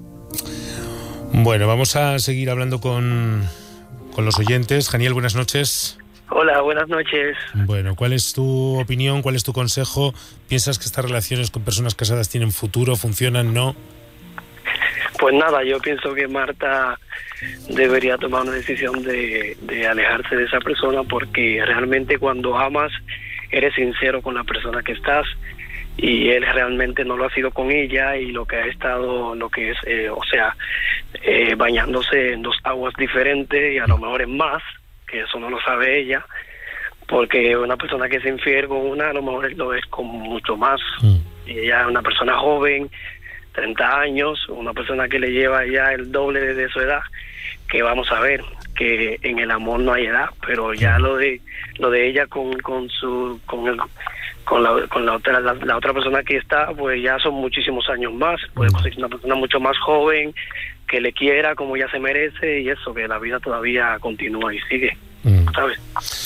Speaker 3: Bueno, vamos a seguir hablando con, con los oyentes. Janiel, buenas noches.
Speaker 12: Hola, buenas noches.
Speaker 3: Bueno, ¿cuál es tu opinión? ¿Cuál es tu consejo? ¿Piensas que estas relaciones con personas casadas tienen futuro? ¿Funcionan? ¿No?
Speaker 12: Pues nada, yo pienso que Marta debería tomar una decisión de, de alejarse de esa persona, porque realmente cuando amas eres sincero con la persona que estás, y él realmente no lo ha sido con ella, y lo que ha estado, lo que es, eh, o sea, eh, bañándose en dos aguas diferentes, y a lo mejor en más, que eso no lo sabe ella, porque una persona que es infiel con una, a lo mejor lo es con mucho más, mm. y ella es una persona joven, treinta años, una persona que le lleva ya el doble de su edad, que vamos a ver, que en el amor no hay edad, pero ya lo de lo de ella con con su con el con la con la otra la, la otra persona que está, pues ya son muchísimos años más, puede conseguir una persona mucho más joven que le quiera como ella se merece, y eso, que la vida todavía continúa y sigue, mm. ¿sabes?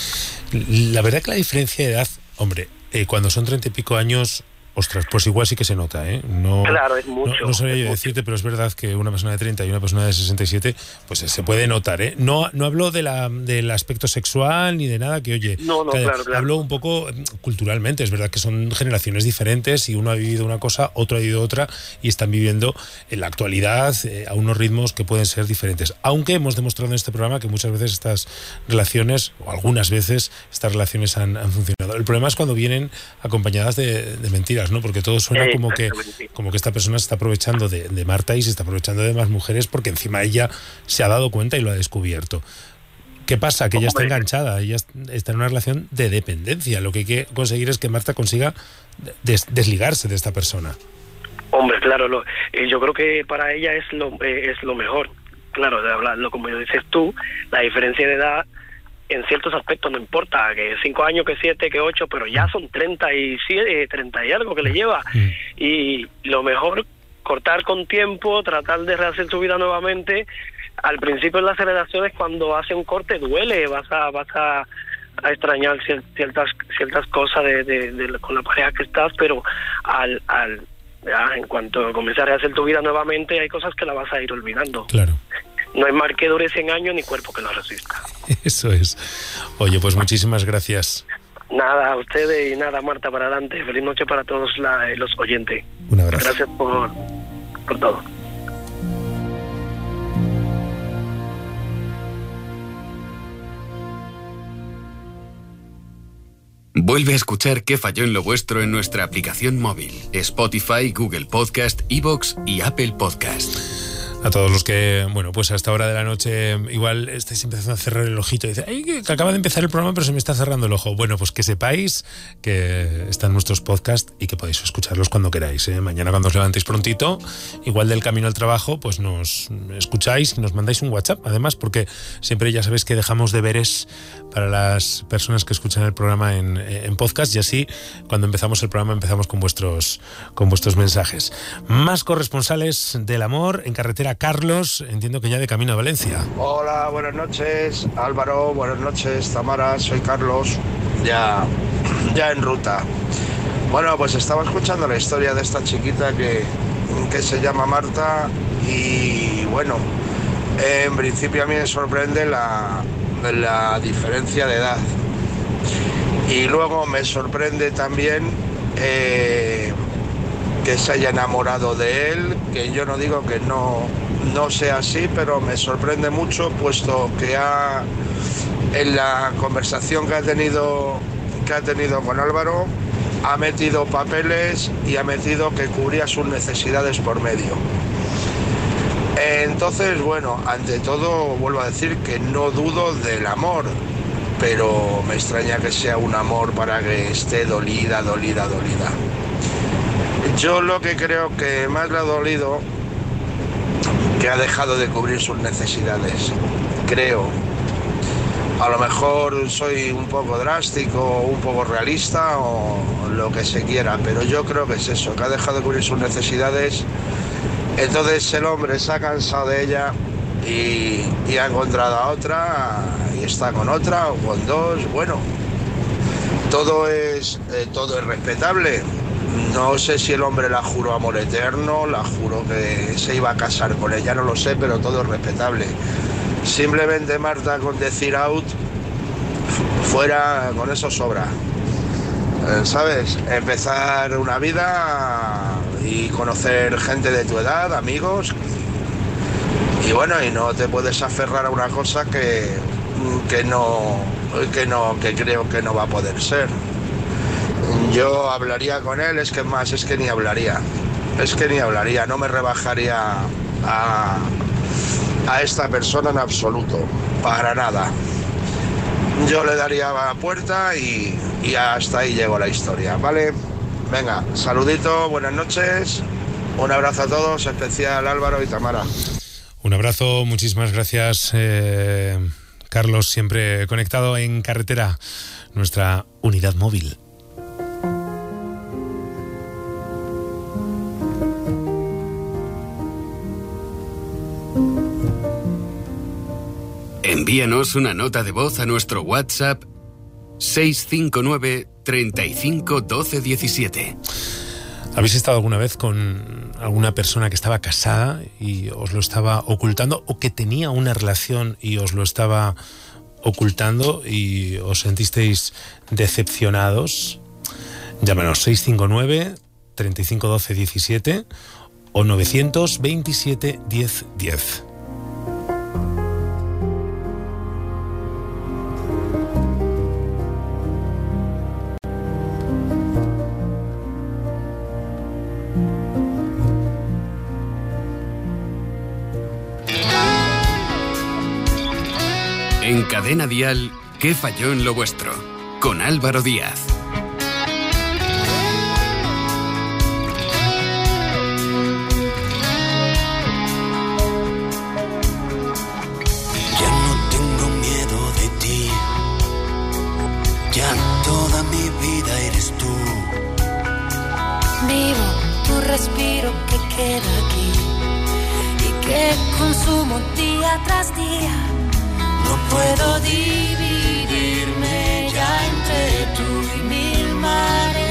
Speaker 3: La verdad que la diferencia de edad, hombre, eh, cuando son treinta y pico años, ostras, pues igual sí que se nota, ¿eh? No,
Speaker 12: claro, es mucho.
Speaker 3: No, no sabría yo
Speaker 12: mucho.
Speaker 3: decirte, pero es verdad que una persona de treinta y una persona de sesenta y siete, pues se puede notar, ¿eh? No, no hablo de la, del aspecto sexual ni de nada, que oye,
Speaker 12: no, no,
Speaker 3: que,
Speaker 12: claro, claro.
Speaker 3: hablo un poco culturalmente. Es verdad que son generaciones diferentes y uno ha vivido una cosa, otro ha vivido otra, y están viviendo en la actualidad eh, a unos ritmos que pueden ser diferentes. Aunque hemos demostrado en este programa que muchas veces estas relaciones, o algunas veces, estas relaciones han, han funcionado. El problema es cuando vienen acompañadas de, de mentiras, ¿no? Porque todo suena como que, como que esta persona se está aprovechando de, de Marta y se está aprovechando de más mujeres, porque encima ella se ha dado cuenta y lo ha descubierto. ¿Qué pasa? Que ella está enganchada, ella está en una relación de dependencia. Lo que hay que conseguir es que Marta consiga des, desligarse de esta persona.
Speaker 12: Hombre, claro, lo, eh, yo creo que para ella es lo eh, es lo mejor. Claro, de hablarlo, como dices tú, la diferencia de edad en ciertos aspectos no importa, que cinco años, que siete, que ocho, pero ya son treinta y siete, treinta y algo que le lleva. Mm. Y lo mejor, cortar con tiempo, tratar de rehacer su vida nuevamente. Al principio en las relaciones, cuando hace un corte, duele, vas a vas a, a extrañar ciertas ciertas cosas de, de, de con la pareja que estás, pero al al ya, en cuanto comienzas a rehacer tu vida nuevamente, hay cosas que la vas a ir olvidando.
Speaker 3: Claro.
Speaker 12: No hay mar que dure cien años ni cuerpo que lo resista.
Speaker 3: Eso es. Oye, pues muchísimas gracias.
Speaker 12: Nada, a ustedes y nada, Marta, para adelante. Feliz noche para todos la, los oyentes.
Speaker 3: Un abrazo.
Speaker 12: Gracias por, por todo.
Speaker 1: Vuelve a escuchar ¿Qué falló en lo vuestro? En nuestra aplicación móvil, Spotify, Google Podcast, iVoox y Apple Podcast.
Speaker 7: A todos los que, bueno, pues a esta hora de la noche igual estáis empezando a cerrar el ojito y dice, ay, que acaba de empezar el programa pero se me está cerrando el ojo. Bueno, pues que sepáis que están nuestros podcasts y que podéis escucharlos cuando queráis, ¿eh? Mañana cuando os levantéis prontito, igual del camino al trabajo, pues nos escucháis y nos mandáis un WhatsApp, además, porque siempre ya sabéis que dejamos deberes para las personas que escuchan el programa en, en podcast, y así cuando empezamos el programa empezamos con vuestros, con vuestros mensajes. Más corresponsales del amor en carretera. Carlos, entiendo que ya de camino a Valencia.
Speaker 13: Hola, buenas noches, Álvaro, buenas noches, Tamara, soy Carlos, ya, ya en ruta. Bueno, pues estaba escuchando la historia de esta chiquita que, que se llama Marta y bueno, en principio a mí me sorprende la, la diferencia de edad y luego me sorprende también eh, que se haya enamorado de él, que yo no digo que no, no sea así, pero me sorprende mucho, puesto que ha, en la conversación que ha tenido, que ha tenido con Álvaro, ha metido papeles y ha metido que cubría sus necesidades por medio. Entonces, bueno, ante todo vuelvo a decir que no dudo del amor, pero me extraña que sea un amor para que esté dolida, dolida, dolida. Yo lo que creo que más le ha dolido, que ha dejado de cubrir sus necesidades, creo. A lo mejor soy un poco drástico, un poco realista o lo que se quiera, pero yo creo que es eso, que ha dejado de cubrir sus necesidades. Entonces el hombre se ha cansado de ella y, y ha encontrado a otra y está con otra o con dos. Bueno, todo es, eh, todo es respetable. No sé si el hombre la juró amor eterno, la juró que se iba a casar con ella, no lo sé, pero todo es respetable. Simplemente Marta, con decir out, fuera, con eso sobra. ¿Sabes? Empezar una vida y conocer gente de tu edad, amigos. Y bueno, y no te puedes aferrar a una cosa que, que no, que no, que creo que no va a poder ser. Yo hablaría con él, es que más, es que ni hablaría. Es que ni hablaría, no me rebajaría a, a esta persona en absoluto, para nada. Yo le daría la puerta y, y hasta ahí llegó la historia, ¿vale? Venga, saludito, buenas noches, un abrazo a todos, especial Álvaro y Tamara.
Speaker 7: Un abrazo, muchísimas gracias, eh, Carlos, siempre conectado en carretera, nuestra unidad móvil.
Speaker 1: Envíanos una nota de voz a nuestro WhatsApp seis cinco nueve, treinta y cinco, doce, diecisiete.
Speaker 7: ¿Habéis estado alguna vez con alguna persona que estaba casada y os lo estaba ocultando, o que tenía una relación y os lo estaba ocultando y os sentisteis decepcionados? Llámanos seis cinco nueve, treinta y cinco, doce, diecisiete o nueve veintisiete, diez, diez.
Speaker 1: En Cadena Dial, ¿qué falló en lo vuestro? Con Álvaro Díaz.
Speaker 2: Ya no tengo miedo de ti, ya toda mi vida eres tú.
Speaker 4: Vivo tu respiro que queda aquí y que consumo día tras día. No puedo dividirme ya entre tú y mil mares.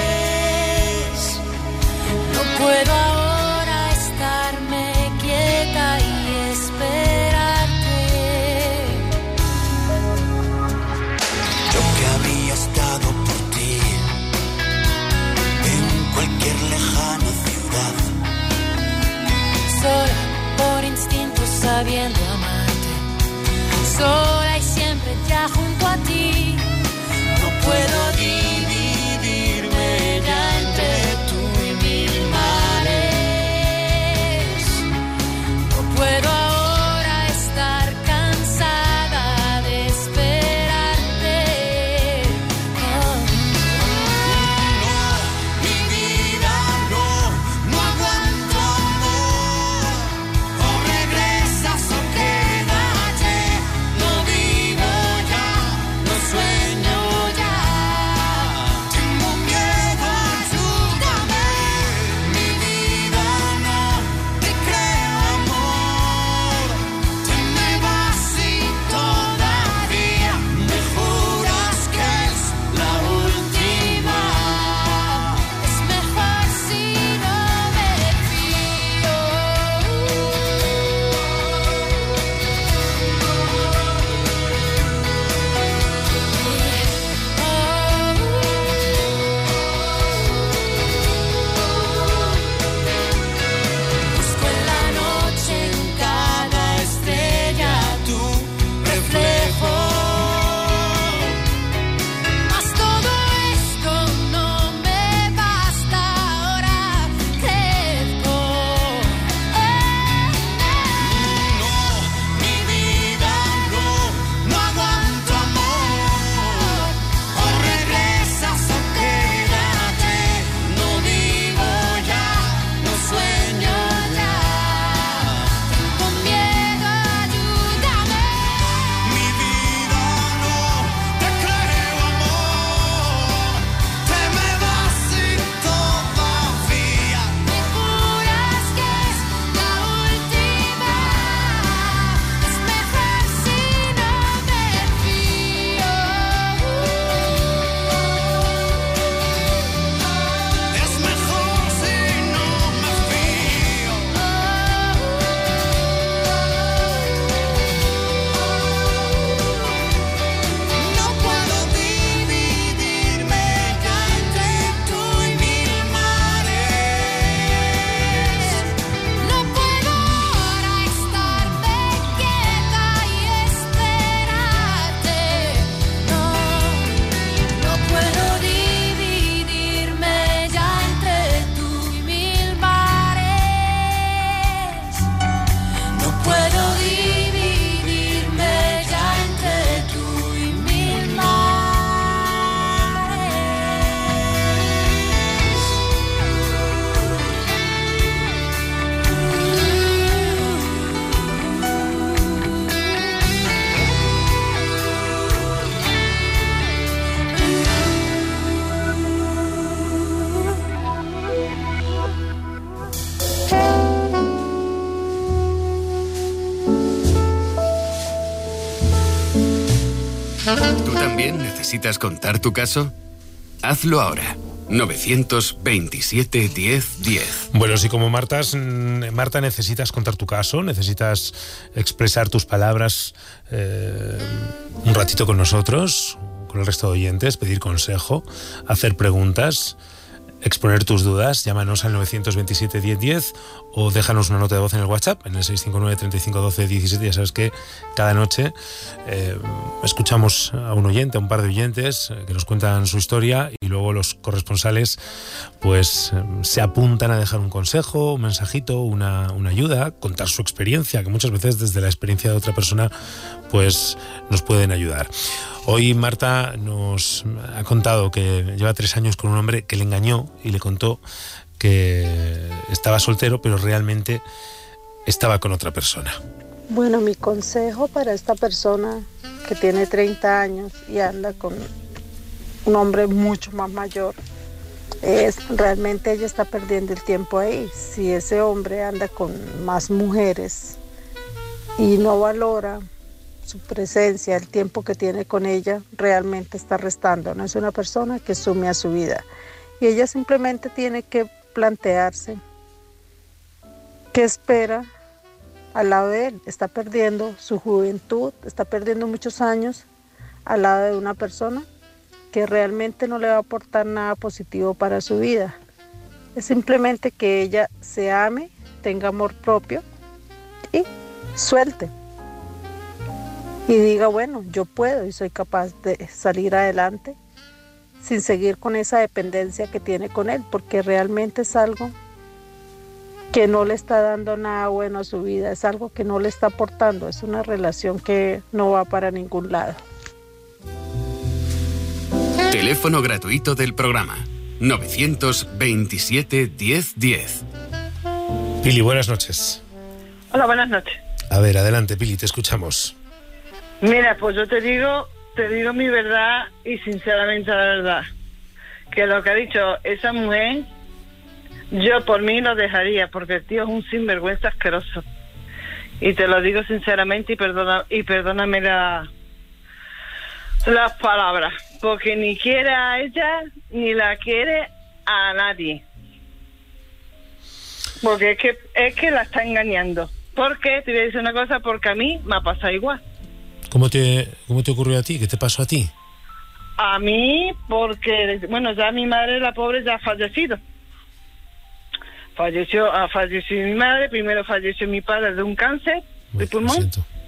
Speaker 4: No puedo ahora estarme quieta y esperarte.
Speaker 2: Yo que habría estado por ti en cualquier lejana ciudad,
Speaker 4: sola por instinto sabiendo amarte, sola y siempre ya junto a ti. No puedo
Speaker 1: también necesitas contar tu caso? Hazlo ahora. novecientos veintisiete diez diez.
Speaker 7: Bueno, si como Marta, Marta necesitas contar tu caso, necesitas expresar tus palabras eh, un ratito con nosotros, con el resto de oyentes, pedir consejo, hacer preguntas, exponer tus dudas, llámanos al novecientos veintisiete diez diez o déjanos una nota de voz en el WhatsApp, en el seis cinco nueve, treinta y cinco, doce, diecisiete. Ya sabes que cada noche eh, escuchamos a un oyente, a un par de oyentes eh, que nos cuentan su historia, y luego los corresponsales pues eh, se apuntan a dejar un consejo, un mensajito, una, una ayuda, contar su experiencia, que muchas veces desde la experiencia de otra persona pues nos pueden ayudar. Hoy Marta nos ha contado que lleva tres años con un hombre que le engañó y le contó que estaba soltero, pero realmente estaba con otra persona.
Speaker 14: Bueno, mi consejo para esta persona que tiene treinta años y anda con un hombre mucho más mayor es, realmente ella está perdiendo el tiempo ahí. Si ese hombre anda con más mujeres y no valora su presencia, el tiempo que tiene con ella, realmente está restando. No es una persona que sume a su vida. Y ella simplemente tiene que plantearse qué espera al lado de él. Está perdiendo su juventud, está perdiendo muchos años al lado de una persona que realmente no le va a aportar nada positivo para su vida. Es simplemente que ella se ame, tenga amor propio y suelte. Y diga, bueno, yo puedo y soy capaz de salir adelante sin seguir con esa dependencia que tiene con él, porque realmente es algo que no le está dando nada bueno a su vida, es algo que no le está aportando, es una relación que no va para ningún lado.
Speaker 1: Teléfono gratuito del programa novecientos veintisiete diez diez.
Speaker 7: Pili, buenas noches.
Speaker 15: Hola, buenas noches.
Speaker 7: A ver, adelante, Pili, te escuchamos.
Speaker 15: Mira, pues yo te digo, te digo mi verdad y sinceramente la verdad. Que lo que ha dicho esa mujer, yo por mí lo dejaría, porque el tío es un sinvergüenza asqueroso. Y te lo digo sinceramente y perdona, y perdóname la, las palabras, porque ni quiere a ella, ni la quiere a nadie. Porque es que, es que la está engañando. ¿Por qué? Te voy a decir una cosa, porque a mí me ha pasado igual.
Speaker 7: ¿Cómo te, cómo te ocurrió a ti? ¿Qué te pasó a ti?
Speaker 15: A mí, porque, bueno, ya mi madre, la pobre, ya ha fallecido. Falleció, ha fallecido mi madre, primero falleció mi padre de un cáncer de pulmón.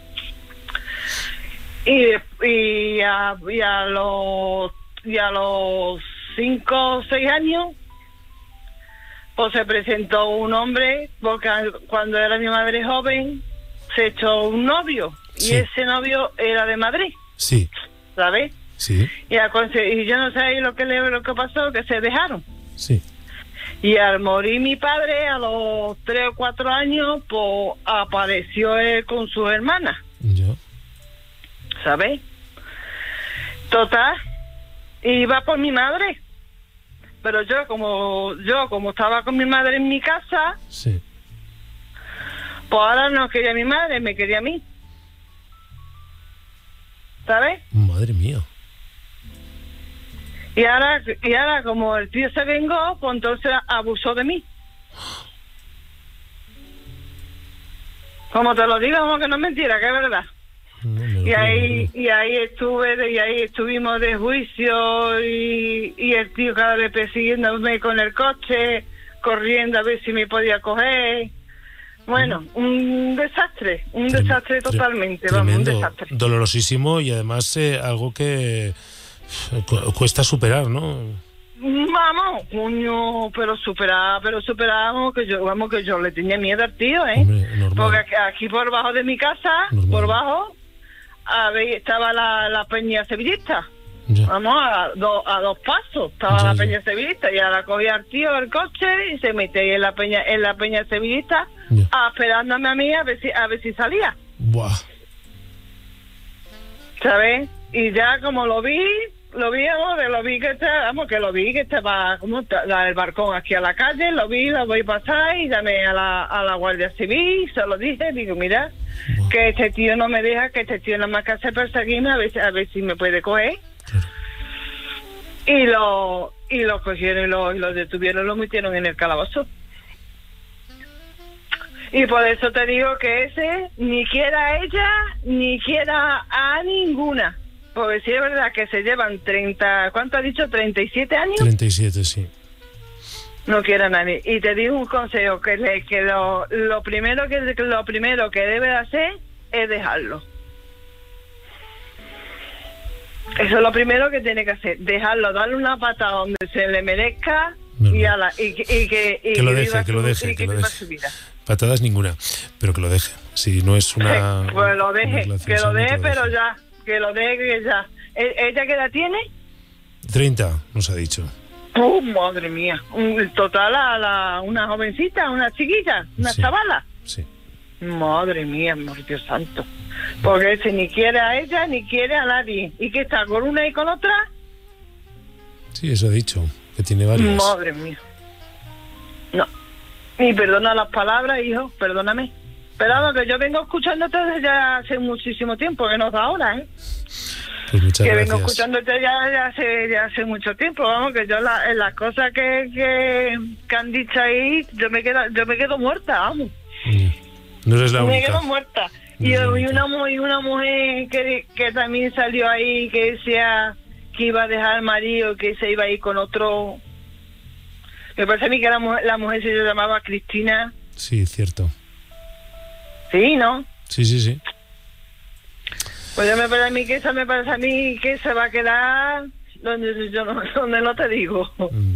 Speaker 15: Y, y, a, y, a los, y a los cinco o seis años, pues se presentó un hombre, porque cuando era mi madre joven, se echó un novio. Sí. Y ese novio era de Madrid.
Speaker 7: Sí.
Speaker 15: ¿Sabes?
Speaker 7: Sí.
Speaker 15: Y, a, y yo no sé lo que le, lo que pasó, que se dejaron.
Speaker 7: Sí.
Speaker 15: Y al morir mi padre, a los tres o cuatro años, pues apareció él con su hermana.
Speaker 7: Yo.
Speaker 15: ¿Sabes? Total. Iba por mi madre. Pero yo, como yo como estaba con mi madre en mi casa,
Speaker 7: sí,
Speaker 15: pues ahora no quería a mi madre, me quería a mí. ¿Sabes?
Speaker 7: Madre mía.
Speaker 15: Y ahora, y ahora como el tío se vengó, pues entonces abusó de mí. Como te lo digo, como que no es mentira, que es verdad. No, y ahí y ahí estuve y ahí estuvimos de juicio y, y el tío cada vez persiguiéndome con el coche, corriendo a ver si me podía coger. Bueno, un desastre, un Trem- desastre totalmente,
Speaker 7: tremendo,
Speaker 15: vamos, un desastre.
Speaker 7: Dolorosísimo y además eh, algo que cu- cuesta superar, ¿no?
Speaker 15: Vamos, coño, pero superar, pero superamos que yo, vamos, que yo le tenía miedo al tío, ¿eh?
Speaker 7: Hombre,
Speaker 15: porque aquí, aquí por bajo de mi casa, normal. por bajo, a ver, estaba la, la peña sevillista. Ya. Vamos, a, do, a dos pasos estaba ya, la peña ya. sevillista, y ahora cogía al tío el coche y se metía ahí en la peña, en la peña sevillista, a, esperándome a mí a ver si, a ver si salía.
Speaker 7: Buah.
Speaker 15: ¿Sabes? Y ya como lo vi, lo vi, vamos, lo vi que estaba, vamos, que lo vi que estaba como el balcón aquí a la calle, lo vi, lo voy a pasar y llamé a la, a la Guardia Civil, se lo dije, digo, mira, que este tío no me deja, que este tío nada más que hace perseguirme a ver, si- a ver si me puede coger. Y lo y lo cogieron y lo, y lo detuvieron, lo metieron en el calabozo. Y por eso te digo que ese ni quiera a ella ni quiera a ninguna. Porque sí es verdad que se llevan treinta, ¿cuánto ha dicho? ¿treinta y siete años?
Speaker 7: treinta y siete, sí.
Speaker 15: No quiera a nadie. Y te digo un consejo, que, le, que lo, lo primero que lo primero que debe de hacer es dejarlo. Eso es lo primero que tiene que hacer, dejarlo, darle una patada donde se le merezca y, a la, y, y, y que, y
Speaker 7: Que lo
Speaker 15: viva
Speaker 7: deje, que
Speaker 15: su-
Speaker 7: lo deje,
Speaker 15: y
Speaker 7: que lo
Speaker 15: viva
Speaker 7: deje.
Speaker 15: su vida.
Speaker 7: Patadas ninguna, pero que lo deje. Si no es una...
Speaker 15: Pues lo
Speaker 7: una
Speaker 15: deje,
Speaker 7: relación
Speaker 15: que lo
Speaker 7: sana,
Speaker 15: deje,
Speaker 7: que lo
Speaker 15: pero
Speaker 7: deje.
Speaker 15: ya, que lo deje, que ya. ¿E- ¿Ella qué edad tiene?
Speaker 7: treinta, nos ha dicho.
Speaker 15: ¡Oh, madre mía! Un- Total, a la, una jovencita, una chiquilla, una
Speaker 7: Sí.
Speaker 15: chavala.
Speaker 7: Sí.
Speaker 15: Madre mía, amor Dios santo. Porque ese ni quiere a ella ni quiere a nadie. ¿Y qué está, con una y con otra?
Speaker 7: Sí, eso ha dicho, que tiene varias.
Speaker 15: Madre mía. No. Y perdona las palabras, hijo, perdóname. Pero vamos, que yo vengo escuchándote desde ya hace muchísimo tiempo, que no es ahora, ¿eh?
Speaker 7: Pues muchas
Speaker 15: que
Speaker 7: gracias.
Speaker 15: vengo escuchándote ya, ya, hace, ya hace mucho tiempo, vamos, que yo la, en las cosas que, que, que han dicho ahí, yo me quedo, yo me quedo muerta, vamos.
Speaker 7: No eres la
Speaker 15: me
Speaker 7: única.
Speaker 15: quedo muerta.
Speaker 7: No
Speaker 15: Y,
Speaker 7: eres la
Speaker 15: y una, mu- y una mujer que, que también salió ahí, que decía que iba a dejar al marido, que se iba a ir con otro. Me parece a mí que la mujer, la mujer se llamaba Cristina.
Speaker 7: Sí, cierto.
Speaker 15: Sí, ¿no?
Speaker 7: Sí, sí, sí.
Speaker 15: Pues ya me parece a mí que esa me parece a mí que se va a quedar donde yo no, donde no te digo.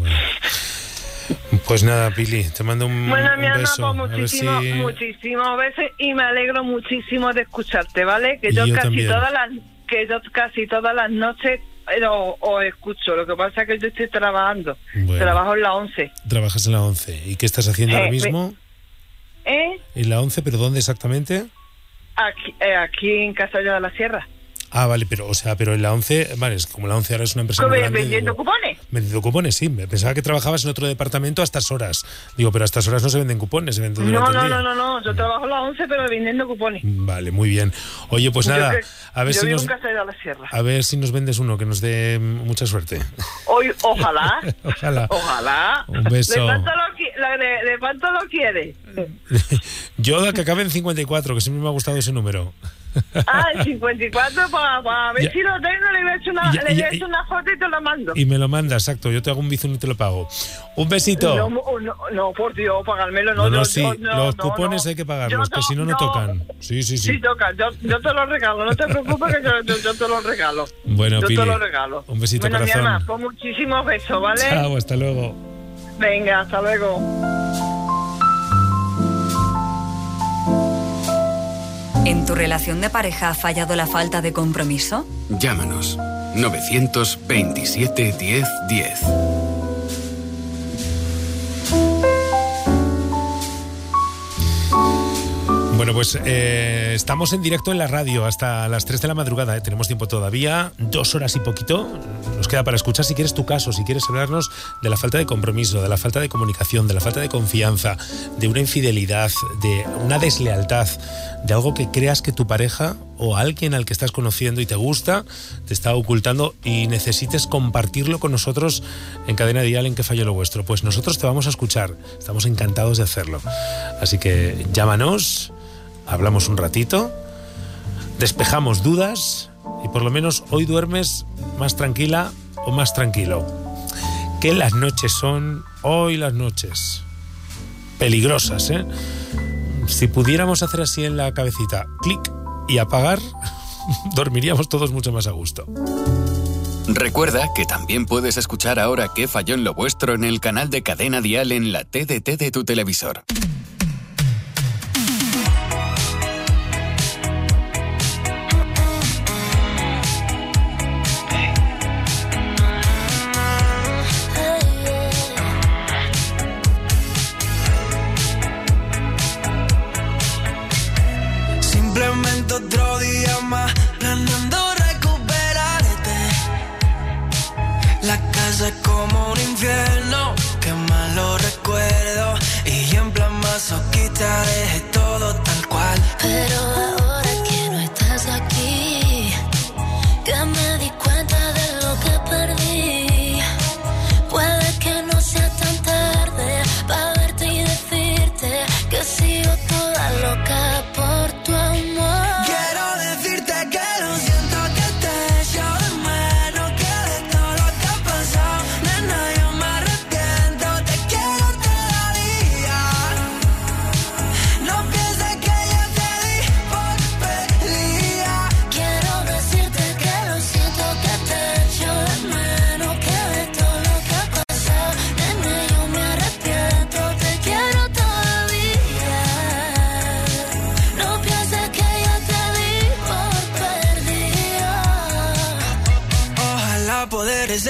Speaker 7: Pues nada, Pili, te mando un,
Speaker 15: Bueno,
Speaker 7: un
Speaker 15: mi Ana,
Speaker 7: beso.
Speaker 15: pues
Speaker 7: A ver
Speaker 15: muchísimo,
Speaker 7: si-
Speaker 15: muchísimas veces y me alegro muchísimo de escucharte, ¿vale? Que
Speaker 7: Y
Speaker 15: yo,
Speaker 7: yo
Speaker 15: casi
Speaker 7: también.
Speaker 15: todas las que yo casi todas las noches eh, o, o escucho. Lo que pasa es que yo estoy trabajando.
Speaker 7: Bueno.
Speaker 15: Trabajo en la once.
Speaker 7: Trabajas en la once. ¿Y qué estás haciendo
Speaker 15: Eh,
Speaker 7: ahora
Speaker 15: me-
Speaker 7: mismo?
Speaker 15: ¿Eh?
Speaker 7: En la once, pero ¿dónde exactamente?
Speaker 15: Aquí, eh, aquí en Casalla de la Sierra.
Speaker 7: Ah, vale, pero, o sea, pero en la once, vale, es como la once ahora es una empresa muy
Speaker 15: Como
Speaker 7: grande.
Speaker 15: vendiendo
Speaker 7: digo,
Speaker 15: cupones.
Speaker 7: vendiendo cupones, sí. Me pensaba que trabajabas en otro departamento a estas horas. Digo, pero a estas horas no se venden cupones, se venden
Speaker 15: No,
Speaker 7: durante
Speaker 15: no,
Speaker 7: el día.
Speaker 15: no, no, no. Yo trabajo en la once, pero vendiendo cupones.
Speaker 7: Vale, muy bien. Oye, pues
Speaker 15: Yo
Speaker 7: nada,
Speaker 15: que-
Speaker 7: a ver
Speaker 15: yo
Speaker 7: si
Speaker 15: vivo
Speaker 7: nos
Speaker 15: en Casalla de la Sierra.
Speaker 7: a ver si nos vendes uno que nos dé mm, mucha suerte.
Speaker 15: Hoy, ojalá.
Speaker 7: Ojalá.
Speaker 15: Ojalá.
Speaker 7: Un beso.
Speaker 15: ¿De cuánto lo, qui- la- de, de cuánto lo quieres?
Speaker 7: Yo que acabe en cincuenta y cuatro, que siempre me ha gustado ese número.
Speaker 15: Ah, el cincuenta y cuatro para ver
Speaker 7: Ya.
Speaker 15: si lo tengo, le voy a echar una,
Speaker 7: Ya,
Speaker 15: le voy a
Speaker 7: ya,
Speaker 15: echar una foto y te lo mando.
Speaker 7: Y me lo manda, exacto. Yo te hago un bizum y te lo pago. Un besito.
Speaker 15: No, no, no, por Dios, pagármelo. No,
Speaker 7: No, no,
Speaker 15: yo-
Speaker 7: sí,
Speaker 15: yo- no,
Speaker 7: los
Speaker 15: no,
Speaker 7: cupones
Speaker 15: no.
Speaker 7: hay que pagarlos,
Speaker 15: Yo
Speaker 7: que si no, no
Speaker 15: no.
Speaker 7: tocan. Sí, sí, sí.
Speaker 15: Sí, toca, yo, yo te lo regalo, no te preocupes que yo, yo, yo te lo regalo.
Speaker 7: Bueno,
Speaker 15: yo
Speaker 7: Pili,
Speaker 15: te lo regalo.
Speaker 7: un besito,
Speaker 15: bueno,
Speaker 7: corazón.
Speaker 15: mi alma, pues muchísimos besos, ¿vale?
Speaker 7: Chao, hasta luego.
Speaker 15: Venga, hasta luego.
Speaker 5: ¿En tu relación de pareja ha fallado la falta de compromiso?
Speaker 1: Llámanos novecientos veintisiete diez diez.
Speaker 7: Bueno, pues eh, estamos en directo en la radio hasta las tres de la madrugada. ¿eh? Tenemos tiempo todavía, dos horas y poquito. Nos queda para escuchar si quieres tu caso, si quieres hablarnos de la falta de compromiso, de la falta de comunicación, de la falta de confianza, de una infidelidad, de una deslealtad, de algo que creas que tu pareja o alguien al que estás conociendo y te gusta te está ocultando y necesites compartirlo con nosotros en Cadena Dial en Que Falló lo Vuestro. Pues nosotros te vamos a escuchar. Estamos encantados de hacerlo. Así que llámanos. Hablamos un ratito, despejamos dudas y por lo menos hoy duermes más tranquila o más tranquilo. Que las noches son, hoy las noches, peligrosas, ¿eh? Si pudiéramos hacer así en la cabecita, clic y apagar, dormiríamos todos mucho más a gusto.
Speaker 1: Recuerda que también puedes escuchar ahora Qué Falló en lo Vuestro en el canal de Cadena Dial en la T D T de tu televisor.
Speaker 2: Simplemente otro día más, planeando recuperarte. La casa es como un infierno, qué malo recuerdo. Y en plan masoquista dejé todo tal cual.
Speaker 4: Pero ahora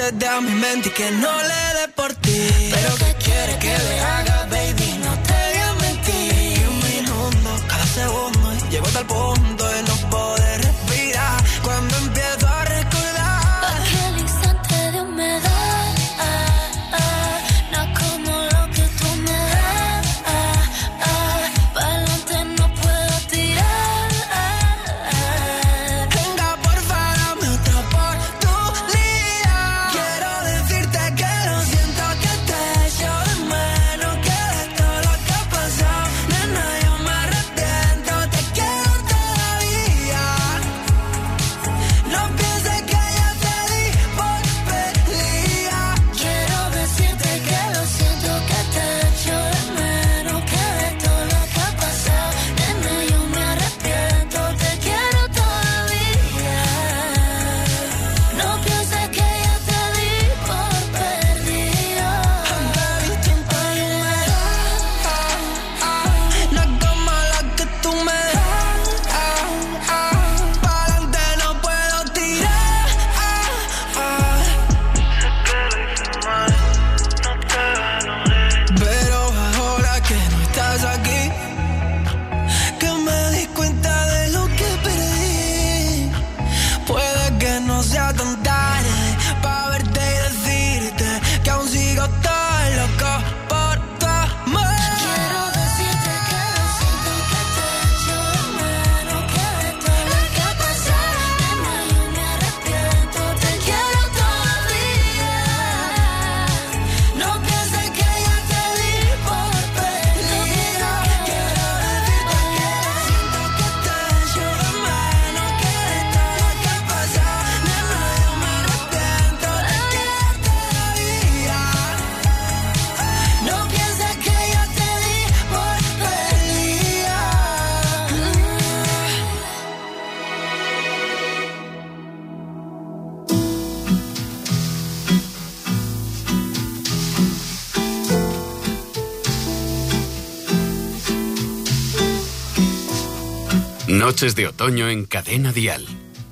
Speaker 16: desde a mi mente y que no le dé por ti. Pero ¿qué quiere que le haga, baby? No te voy a mentir. Un minuto, cada segundo, llego hasta el punto de no poder respirar. Cuando empiezo a recordar
Speaker 4: aquel instante de humedad, ah, ah, no como lo que tú me das, ah, ah, pa'lante no puedo tirar, ah, ah.
Speaker 16: Venga, porfa, dame otra oportunidad. Quiero decirte que lo siento, que te echo de menos, que de todo lo que ha pasado, nena, yo me arrepiento, te quiero todavía. No pienses que ya te di por perdida.
Speaker 4: Quiero decirte que lo siento, que te echo de menos, que de todo lo que ha pasado, nena, yo me arrepiento, te quiero todavía. No pienses que ya te di por perdida.
Speaker 16: Baby, tiempo y humedad, no es como la que tú me das, pa'lante no puedo tirar. Pero ahora que no estás aquí, que me di cuenta de lo que perdí, puede que no sea tan tarde pa' verte y decirte que aún sigo tan loco por tu amor.
Speaker 4: Quiero decirte que lo siento, que te echo de menos, que de todo lo que ha pasado, nena, yo me arrepiento, te quiero todavía. No pienses que ya te di por perdida.
Speaker 16: Quiero decirte que lo siento, que te echo de menos, que de todo lo que ha pasado, nena, yo me arrepiento, te quiero todavía.
Speaker 4: No pienses que ya te di por perdida.
Speaker 1: Noches de otoño en Cadena Dial.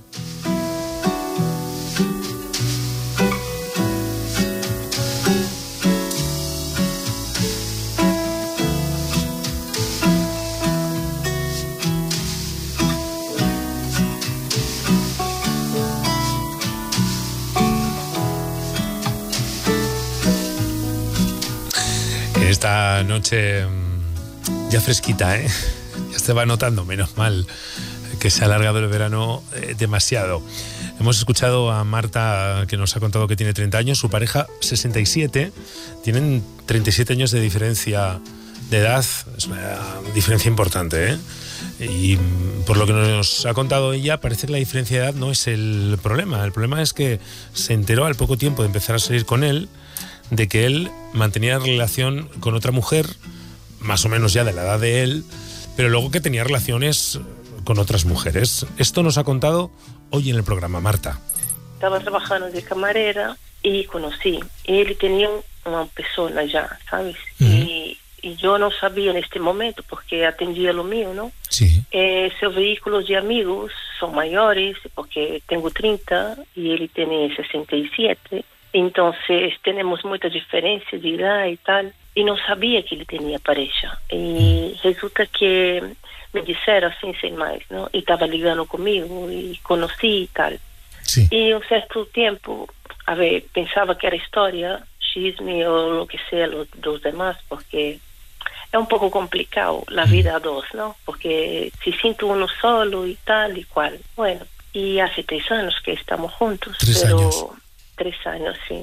Speaker 3: Esta noche mm, ya fresquita, ¿eh? Ya se va notando, menos mal que se ha alargado el verano eh, demasiado. Hemos escuchado a Marta, que nos ha contado que tiene treinta años, su pareja sesenta y siete, tienen treinta y siete años de diferencia de edad, es una diferencia importante, ¿eh? Y mm, por lo que nos ha contado ella, parece que la diferencia de edad no es el problema. El problema es que se enteró al poco tiempo de empezar a salir con él de que él mantenía relación con otra mujer, más o menos ya de la edad de él, pero luego que tenía relaciones con otras mujeres. Esto nos ha contado hoy en el programa Marta.
Speaker 6: Estaba trabajando de camarera y conocí. Él tenía una persona ya, ¿sabes? Uh-huh. Y, y yo no sabía en este momento porque atendía lo mío, ¿no?
Speaker 7: Sí.
Speaker 6: Eh, sus vehículos de amigos son mayores porque tengo treinta y él tiene sesenta y siete. Entonces tenemos mucha diferencia de edad y tal, y no sabía que él tenía pareja. Y resulta que me dijeron así sin más, ¿no? Y estaba ligando conmigo y conocí y tal.
Speaker 7: Sí.
Speaker 6: Y un cierto tiempo, a ver, pensaba que era historia, chisme o lo que sea los, los demás, porque es un poco complicado la vida a dos, ¿no? Porque si siento uno solo y tal y cual. Bueno, y hace tres años que estamos juntos.
Speaker 7: Tres
Speaker 6: pero
Speaker 7: años.
Speaker 6: Tres años, sí.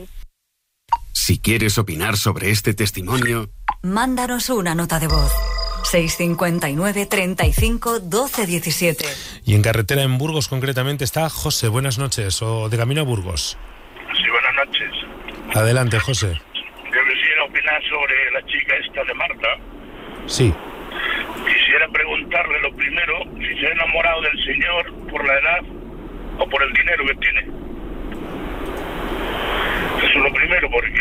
Speaker 1: Si quieres opinar sobre este testimonio,
Speaker 5: Mándanos una nota de voz. seis cinco nueve, treinta y cinco, doce diecisiete.
Speaker 3: Y en carretera en Burgos concretamente está José. Buenas noches, o de camino a Burgos.
Speaker 17: Sí, buenas noches.
Speaker 3: Adelante, José.
Speaker 17: Yo quisiera opinar sobre la chica esta de Marta.
Speaker 3: Sí.
Speaker 17: Quisiera preguntarle lo primero, si se ha enamorado del señor por la edad o por el dinero que tiene. Eso es lo primero, porque